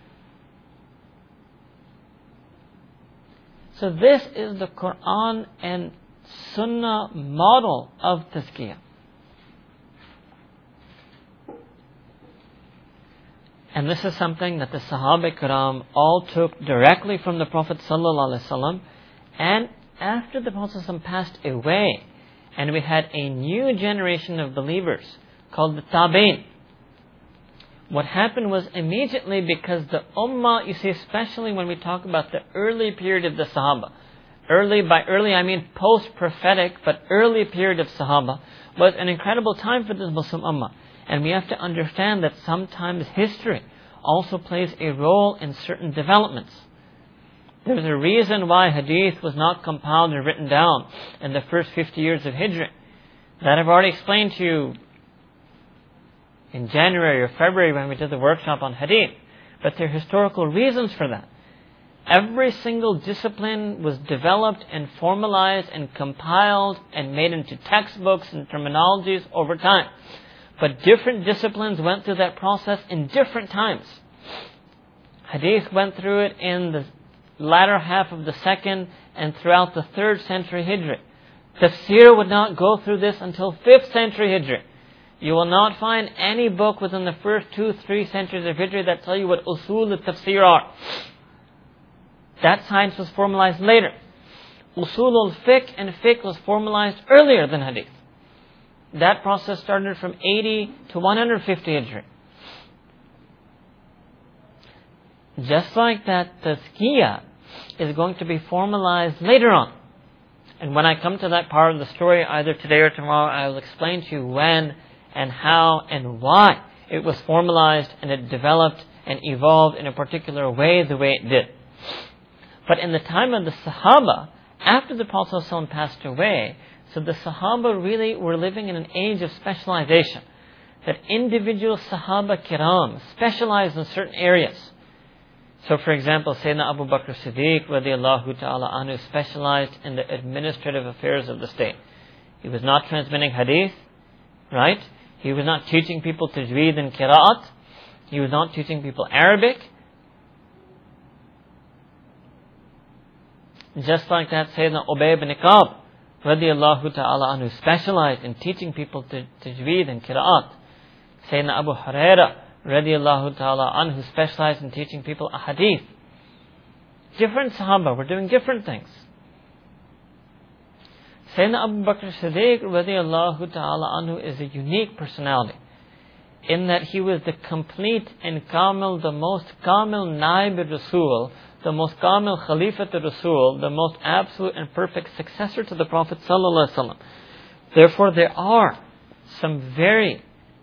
So this is the Quran and Sunnah model of tazkiyah. And this is something that the Sahaba Kiram all took directly from the Prophet sallallahu alaihi wasallam. And after the Prophet sallallahu alaihi wasallam passed away, and we had a new generation of believers called the Tabi'in. What happened was immediately, because the Ummah, you see, especially when we talk about the early period of the Sahaba, by early I mean post-prophetic, but early period of Sahaba, was an incredible time for the Muslim Ummah. And we have to understand that sometimes history also plays a role in certain developments. There's a reason why hadith was not compiled or written down in the first 50 years of Hijrah. That I've already explained to you in January or February when we did the workshop on hadith. But there are historical reasons for that. Every single discipline was developed and formalized and compiled and made into textbooks and terminologies over time. But different disciplines went through that process in different times. Hadith went through it in the latter half of the 2nd and throughout the 3rd century Hijri. Tafsir would not go through this until 5th century Hijri. You will not find any book within the first 2-3 centuries of Hijri that tell you what usul al-tafsir are. That science was formalized later. Usul al-fiqh and fiqh was formalized earlier than hadith. That process started from 80 to 150 Hijri. Just like that, tazkiyah is going to be formalized later on. And when I come to that part of the story, either today or tomorrow, I will explain to you when and how and why it was formalized and it developed and evolved in a particular way, the way it did. But in the time of the Sahaba, after the Prophet ﷺ passed away, so the Sahaba really were living in an age of specialization. That individual Sahaba Kiram specialized in certain areas. So for example, Sayyidina Abu Bakr Siddiq radiallahu ta'ala anhu specialized in the administrative affairs of the state. He was not transmitting hadith, right? He was not teaching people tajweed and qira'at. He was not teaching people Arabic. Just like that, Sayyidina Ubay ibn Ka'b radiallahu ta'ala anhu specialized in teaching people tajweed and qira'at. Sayyidina Abu Hurairah radiallahu ta'ala anhu specialized in teaching people a hadith. Different Sahaba were doing different things. Sayyidina Abu Bakr Siddiq radiallahu ta'ala anhu is a unique personality in that he was the complete and kamil, the most kamil naib Rasul, the most kamil Khalifat Rasul, the most absolute and perfect successor to the Prophet sallallahu alaihi wasallam. Therefore, there are some very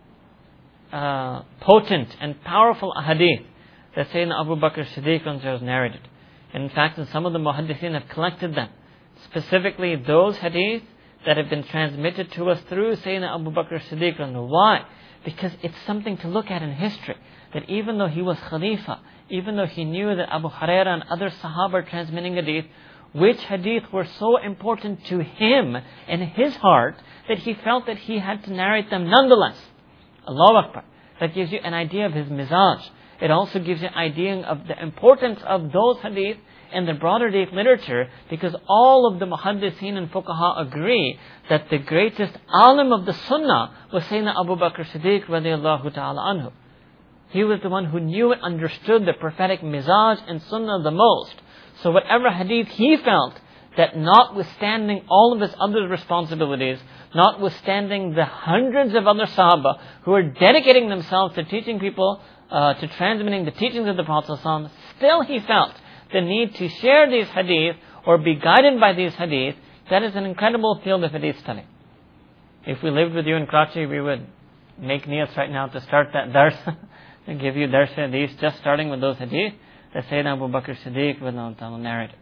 potent and powerful ahadith that Sayyidina Abu Bakr Siddiq has narrated. And in fact, some of the muhaddithin have collected them. Specifically, those hadith that have been transmitted to us through Sayyidina Abu Bakr Siddiq. Why? Because it's something to look at in history. That even though he was Khalifa, even though he knew that Abu Hurairah and other Sahaba are transmitting hadith, which hadith were so important to him and his heart that he felt that he had to narrate them nonetheless. Allahu Akbar. That gives you an idea of his mizaj. It also gives you an idea of the importance of those hadith in the broader hadith literature, because all of the muhaddithin and fuqaha agree that the greatest alim of the sunnah was Sayyidina Abu Bakr Siddiq radiallahu ta'ala anhu. He was the one who knew and understood the prophetic mizaj and sunnah the most. So whatever hadith he felt, that notwithstanding all of his other responsibilities, notwithstanding the hundreds of other Sahaba who are dedicating themselves to teaching people, to transmitting the teachings of the Prophet ﷺ, still he felt the need to share these hadith or be guided by these hadith. That is an incredible field of hadith study. If we lived with you in Karachi, we would make niyats right now to start that dars and give you dars hadith, just starting with those hadith that Sayyidina Abu Bakr Siddiq narrated.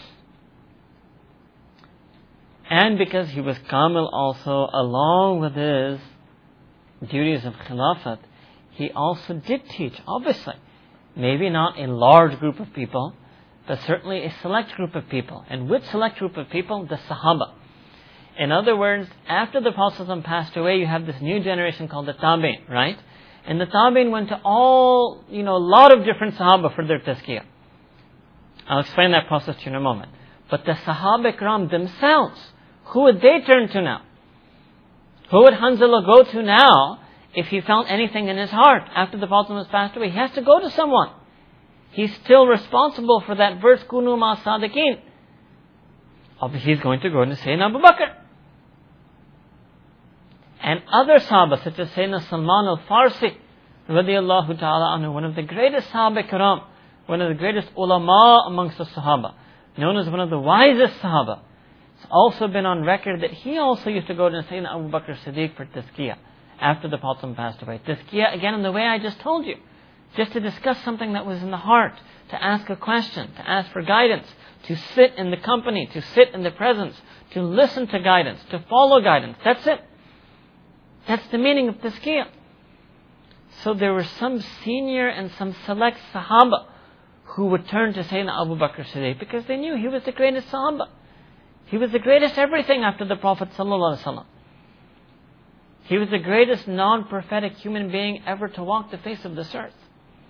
And because he was kamil also, along with his duties of khilafat, he also did teach, obviously. Maybe not a large group of people, but certainly a select group of people. And which select group of people? The Sahaba. In other words, after the Prophet ﷺ passed away, you have this new generation called the Tabi'in, right? And the Tabi'in went to a lot of different Sahaba for their tazkiyah. I'll explain that process to you in a moment. But the Sahaba Ikram themselves, who would they turn to now? Who would Hanzala go to now if he felt anything in his heart after the Prophet was passed away? He has to go to someone. He's still responsible for that verse, Kunu ma sadiqin. Obviously, he's going to go to Sayyidina Abu Bakr. And other Sahaba, such as Sayyidina Salman al-Farsi, radiallahu ta'ala anhu, one of the greatest Sahaba Kiram, one of the greatest ulama amongst the Sahaba, known as one of the wisest Sahaba. It's also been on record that he also used to go to Sayyidina Abu Bakr Siddiq for tazkiyah after the Prophet passed away. Tazkiyah, again, in the way I just told you. Just to discuss something that was in the heart, to ask a question, to ask for guidance, to sit in the company, to sit in the presence, to listen to guidance, to follow guidance. That's it. That's the meaning of tazkiyah. So there were some senior and some select Sahaba who would turn to Sayyidina Abu Bakr Siddiq because they knew he was the greatest Sahaba. He was the greatest everything after the Prophet ﷺ. He was the greatest non-prophetic human being ever to walk the face of this earth.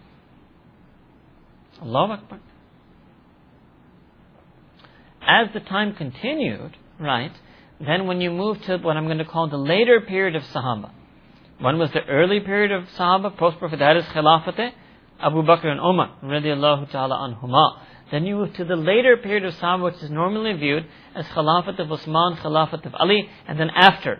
Allahu Akbar. As the time continued, right, then when you move to what I'm going to call the later period of Sahaba. One was the early period of Sahaba, post-Prophet, that is Khilafat Abu Bakr and Umar, radiallahu ta'ala anhuma. Then you move to the later period of Sahaba, which is normally viewed as Khilafat of Uthman, Khilafat of Ali, and then after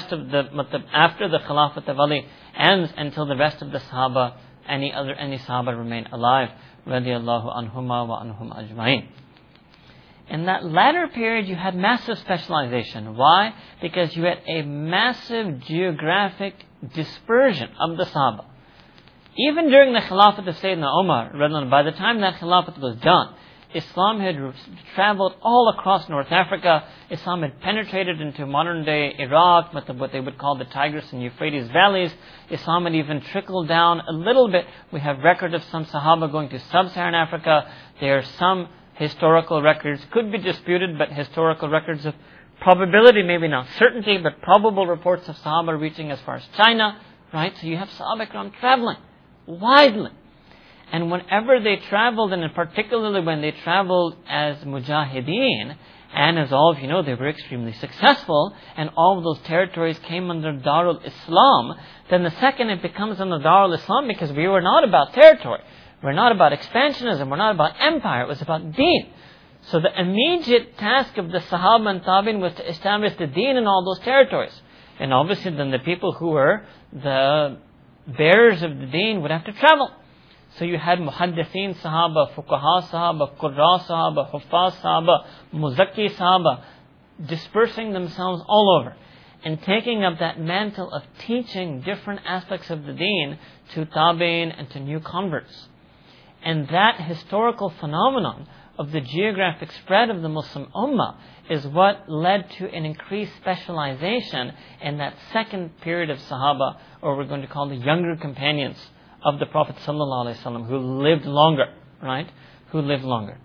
after the Khilafat of Ali ends until the rest of the Sahaba, any Sahaba remain alive, radiallahu anhuma wa anhum ajma'in. In that latter period, you had massive specialization. Why? Because you had a massive geographic dispersion of the Sahaba. Even during the Khilafat of Sayyidina Umar, by the time that Khilafat was done, Islam had traveled all across North Africa. Islam had penetrated into modern-day Iraq, what they would call the Tigris and Euphrates valleys. Islam had even trickled down a little bit. We have record of some Sahaba going to Sub-Saharan Africa. There are some historical records, could be disputed, but historical records of probability, maybe not certainty, but probable reports of Sahaba reaching as far as China, right? So you have Sahaba Ikram traveling widely. And whenever they traveled, and particularly when they traveled as mujahideen, and as all of you know, they were extremely successful, and all of those territories came under Darul Islam, then the second it becomes under Darul Islam, because we were not about territory. We're not about expansionism. We're not about empire. It was about deen. So the immediate task of the Sahaba and Tabi'in was to establish the deen in all those territories. And obviously then the people who were the bearers of the deen would have to travel. So you had Muhaddithin Sahaba, Fuqaha Sahaba, Qurra Sahaba, Huffaz Sahaba, Muzakki Sahaba, dispersing themselves all over and taking up that mantle of teaching different aspects of the deen to Tabi'in and to new converts. And that historical phenomenon of the geographic spread of the Muslim Ummah is what led to an increased specialization in that second period of Sahaba, or we're going to call the younger companions of the Prophet ﷺ, who lived longer, right? Who lived longer.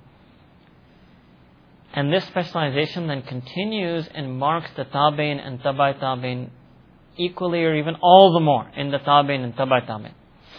And this specialization then continues and marks the Tabi'in and Tabai Tabi'in equally or even all the more in the Tabi'in and Tabai Tabi'in.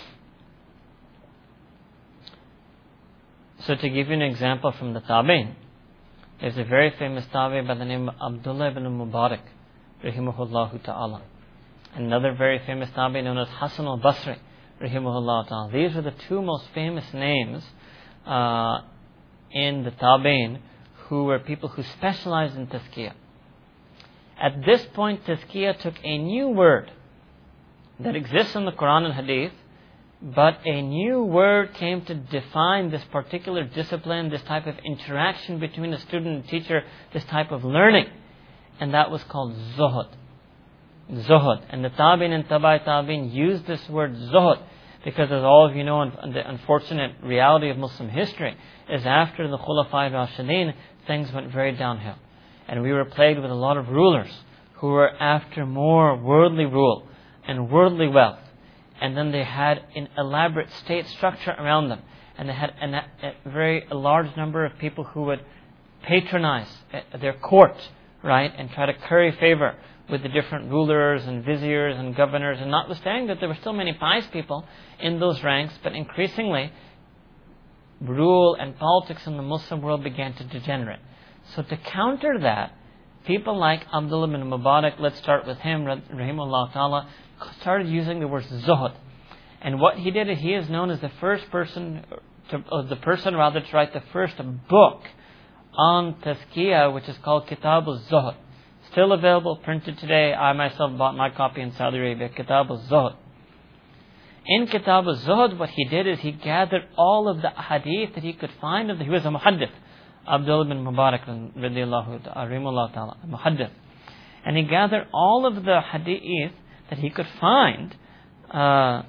So to give you an example from the Tabi'in, there's a very famous Tabi' by the name of Abdullah ibn Mubarak, rahimahullah ta'ala. Another very famous Tabi' known as Hasan al-Basri, rahimahullah ta'ala. These are the two most famous names in the Tabi'in who were people who specialized in tazkiyah. At this point, tazkiyah took a new word that exists in the Quran and Hadith, but a new word came to define this particular discipline, this type of interaction between a student and teacher, this type of learning. And that was called zuhud. Zuhud. And the Tabi'in and Tabai Tabi'in used this word zuhud because, as all of you know, the unfortunate reality of Muslim history is after the Khulafai Rashidin, things went very downhill. And we were plagued with a lot of rulers who were after more worldly rule and worldly wealth. And then they had an elaborate state structure around them. And they had a large number of people who would patronize their court, right? And try to curry favor with the different rulers and viziers and governors. And notwithstanding that there were still many pious people in those ranks, but increasingly rule and politics in the Muslim world began to degenerate. So to counter that, people like Abdullah bin Mubarak, let's start with him, rahimahullah ta'ala, started using the word zuhud. And what he did, he is known as the first person, to write the first book on tazkiyah, which is called Kitab al-Zuhud. Still available, printed today. I myself bought my copy in Saudi Arabia, Kitab al-Zuhud. In Kitab al-Zuhd, what he did is he gathered all of the hadith that he could find. He was a muhaddith, Abdullah bin Mubarak, rahimahullah ta'ala, a muhaddith. And he gathered all of the hadith that he could find. Abdullah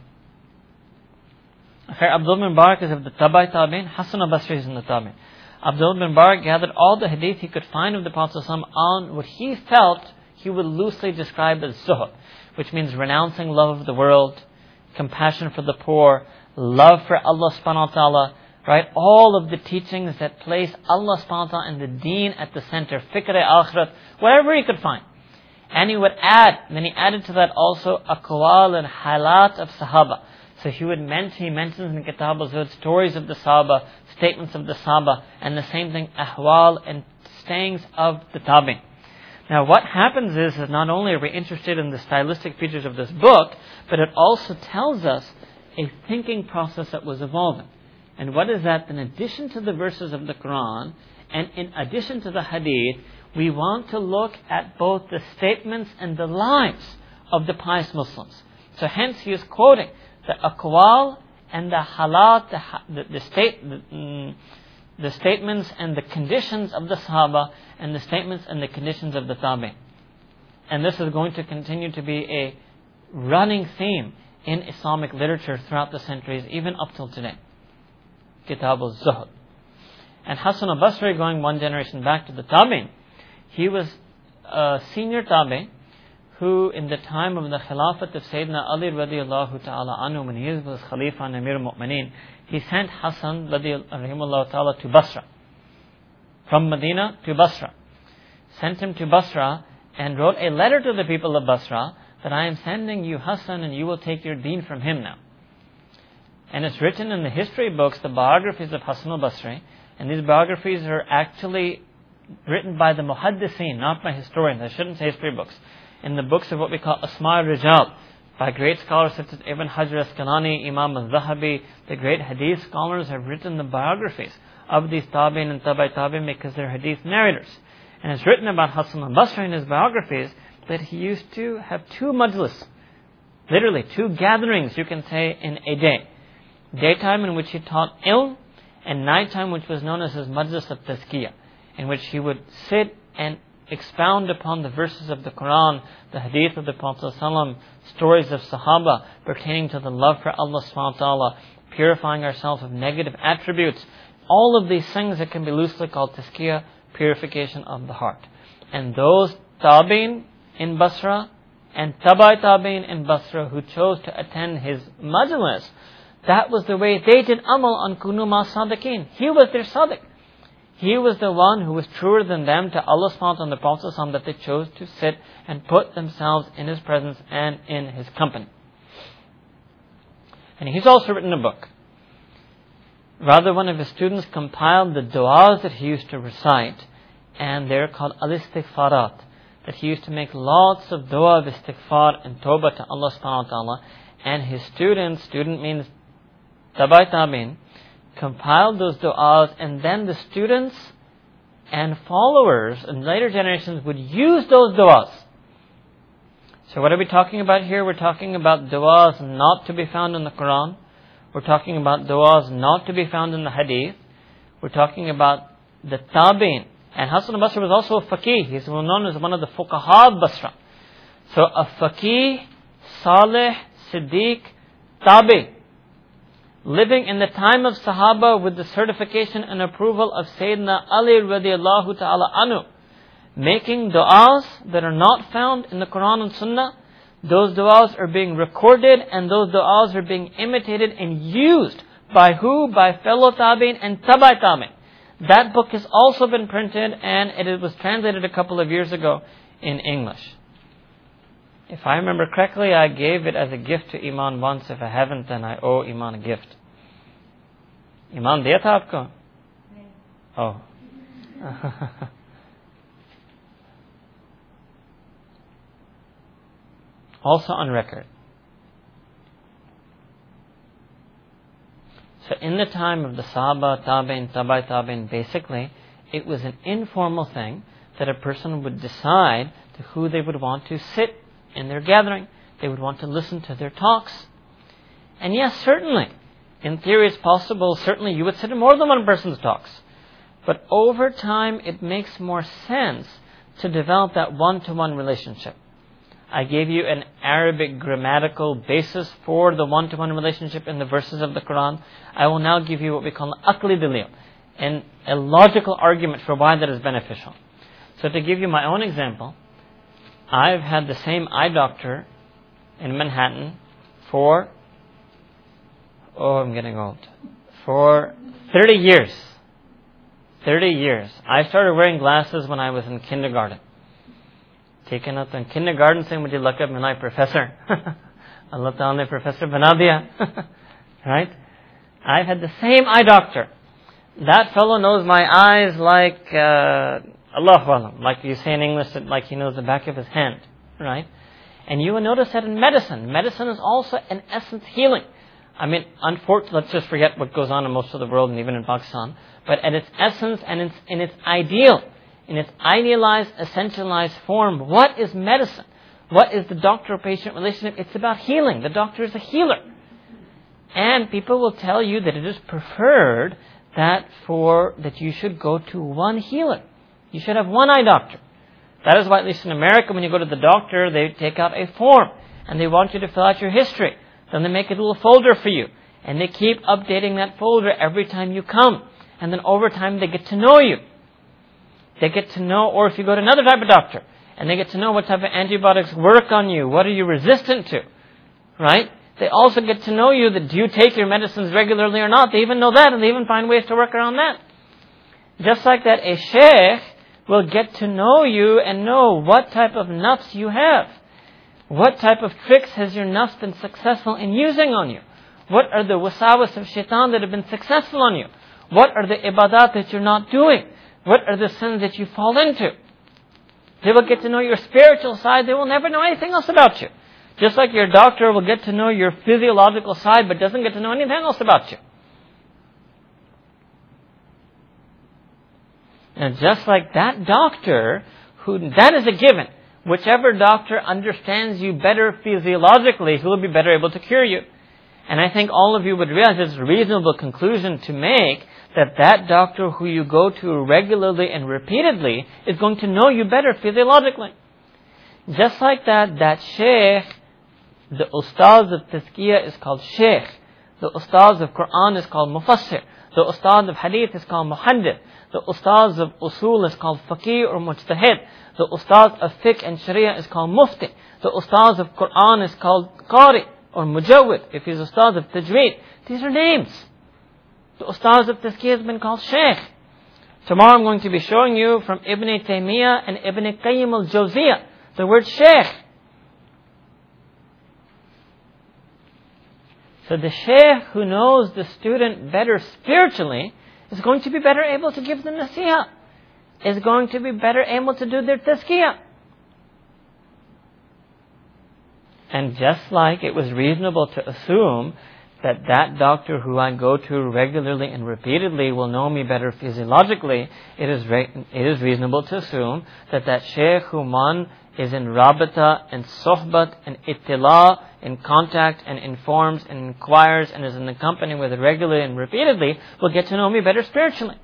bin Mubarak is of the Tabai Tabi'in, Hasan al-Basri is in the Tabi'in. Abdullah bin Mubarak gathered all the hadith he could find of the Prophet ﷺ on what he felt he would loosely describe as zuhd, which means renouncing love of the world, compassion for the poor, love for Allah subhanahu wa ta'ala, right? All of the teachings that place Allah subhanahu wa ta'ala and the deen at the center, fikr akhirat, whatever he could find. And he would add, then he added to that also aqwal and halat of Sahaba. So he mentions in Kitab al-Zuhd stories of the Sahaba, statements of the Sahaba, and the same thing, ahwal and sayings of the Tabi'in. Now what happens is not only are we interested in the stylistic features of this book, but it also tells us a thinking process that was evolving. And what is that? In addition to the verses of the Quran, and in addition to the hadith, we want to look at both the statements and the lives of the pious Muslims. So hence he is quoting the aqwal and the halat, the statements and the conditions of the Sahaba, and the statements and the conditions of the Tabi'in. And this is going to continue to be a running theme in Islamic literature throughout the centuries, even up till today. Kitab al-Zuhd. And Hasan al-Basri, going one generation back to the Tabi'in, he was a senior Tabi'in who, in the time of the Khilafat of Sayyidina Ali radiallahu ta'ala anhu, when he was Khalifa and Amir al-Mu'mineen, he sent Hasan rahimahullah ta'ala to Basra. From Medina to Basra. Sent him to Basra and wrote a letter to the people of Basra that I am sending you Hasan and you will take your deen from him now. And it's written in the history books, the biographies of Hasan al-Basri, and these biographies are actually written by the muhaddithin, not by historians. I shouldn't say history books. In the books of what we call Asma al-Rijal, by great scholars such as Ibn Hajar Asqalani, Imam al-Zahabi, the great hadith scholars have written the biographies of these Tabi'in and Tabai Tabi'in because they're hadith narrators. And it's written about Hasan al-Basri in his biographies that he used to have two majlis, literally two gatherings, you can say, in a day. Daytime in which he taught ilm, and nighttime which was known as his majlis of tazkiyah, in which he would sit and expound upon the verses of the Quran, the hadith of the Prophet ﷺ, stories of Sahaba pertaining to the love for Allah subhanahu wa ta'ala, purifying ourselves of negative attributes. All of these things that can be loosely called tazkiyah, purification of the heart. And those Tabi'in in Basra and Tabai Tabi'in in Basra who chose to attend his majlis, that was the way they did amal on Kunu ma Sadiqeen. He was their Sadiq. He was the one who was truer than them to Allah subhanahu wa ta'ala and the Prophet that they chose to sit and put themselves in his presence and in his company. And he's also written a book. Rather, one of his students compiled the du'as that he used to recite, and they're called al-istighfarat, that he used to make lots of dua of istighfar and tawbah to Allah subhanahu wa ta'ala, and his student means Tabai Tabi'in, compiled those du'as, and then the students and followers in later generations would use those du'as. So what are we talking about here? We're talking about du'as not to be found in the Quran. We're talking about du'as not to be found in the Hadith. We're talking about the Tabi'in. And Hasan al-Basri was also a faqih. He's well known as one of the fuqaha of Basra. So a faqih, salih, siddiq, tabi, living in the time of Sahaba with the certification and approval of Sayyidina Ali radiallahu ta'ala anhu, making du'as that are not found in the Quran and Sunnah. Those du'as are being recorded, and those du'as are being imitated and used by who? By fellow tabi'in and tabai tabi'in. That book has also been printed, and it was translated a couple of years ago in English. If I remember correctly, I gave it as a gift to Iman once. If I haven't, then I owe Iman a gift. Iman diya tha aapko? Oh. Also on record. So in the time of the Sahaba, Tabi'in, Tabai Tabi'in, basically, it was an informal thing that a person would decide to who they would want to sit in their gathering. They would want to listen to their talks. And yes, certainly, in theory it's possible, certainly you would sit in more than one person's talks. But over time, it makes more sense to develop that one-to-one relationship. I gave you an Arabic grammatical basis for the one-to-one relationship in the verses of the Quran. I will now give you what we call an aqli dalil, and a logical argument for why that is beneficial. So to give you my own example, I've had the same eye doctor in Manhattan for, I'm getting old, for 30 years. 30 years. I started wearing glasses when I was in kindergarten. Taken up in kindergarten saying, mujhe lakab milai professor. Allah Ta'ala Professor Banadia. Right? I've had the same eye doctor. That fellow knows my eyes like, Allahu Alam, like you say in English, like he knows the back of his hand. Right? And you will notice that in medicine. Medicine is also, in essence, healing. I mean, unfortunately, let's just forget what goes on in most of the world and even in Pakistan. But at its essence and in its ideal, in its idealized, essentialized form, what is medicine? What is the doctor-patient relationship? It's about healing. The doctor is a healer. And people will tell you that it is preferred that you should go to one healer. You should have one eye doctor. That is why, at least in America, when you go to the doctor, they take out a form and they want you to fill out your history. Then they make a little folder for you. And they keep updating that folder every time you come. And then over time they get to know you. They get to know, or if you go to another type of doctor, and they get to know what type of antibiotics work on you, what are you resistant to, right? They also get to know you, that do you take your medicines regularly or not. They even know that, and they even find ways to work around that. Just like that, a sheikh will get to know you and know what type of nafs you have. What type of tricks has your nafs been successful in using on you? What are the wasawas of shaitan that have been successful on you? What are the ibadat that you're not doing? What are the sins that you fall into? They will get to know your spiritual side. They will never know anything else about you. Just like your doctor will get to know your physiological side, but doesn't get to know anything else about you. And just like that doctor, that is a given. Whichever doctor understands you better physiologically, he will be better able to cure you. And I think all of you would realize it's a reasonable conclusion to make that doctor who you go to regularly and repeatedly is going to know you better physiologically. Just like that sheikh, the ustaz of tazkiyah is called sheikh. The ustaz of Quran is called mufassir. The ustaz of hadith is called muhaddith. The ustaz of usul is called faqih or mujtahid. The ustaz of fiqh and sharia is called mufti. The ustaz of Quran is called qari or mujawwid, if he's ustaz of tajweed. These are names. The ustaz of tazkiyah has been called sheikh. Tomorrow I'm going to be showing you from Ibn Taymiyyah and Ibn Qayyim al-Jawziyah the word sheikh. So the sheikh who knows the student better spiritually is going to be better able to give them nasihah, is going to be better able to do their tazkiyah. And just like it was reasonable to assume that doctor who I go to regularly and repeatedly will know me better physiologically, it is reasonable to assume that sheikh who one is in rabata and sohbat and ittila, in contact and informs and inquires and is in the company with regularly and repeatedly, will get to know me better spiritually.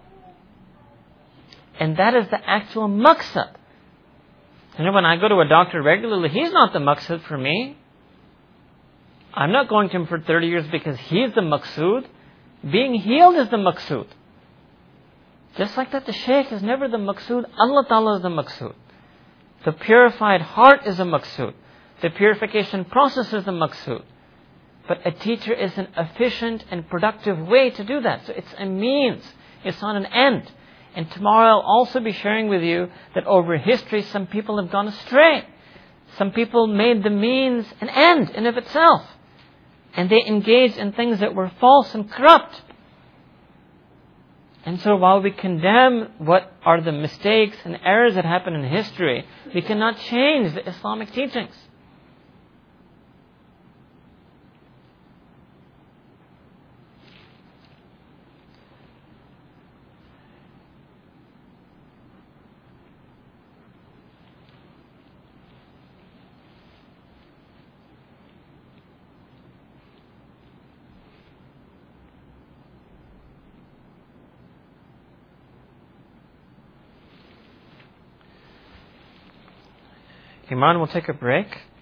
And that is the actual maqsad. And when I go to a doctor regularly, he's not the maqsad for me. I'm not going to him for 30 years because he's the maqsood. Being healed is the maqsood. Just like that, the sheikh is never the maqsood. Allah Ta'ala is the maqsood. The purified heart is a maqsood. The purification process is the maqsood. But a teacher is an efficient and productive way to do that. So it's a means. It's not an end. And tomorrow I'll also be sharing with you that over history some people have gone astray. Some people made the means an end in of itself. And they engaged in things that were false and corrupt. And so while we condemn what are the mistakes and errors that happen in history, we cannot change the Islamic teachings. Iman will take a break.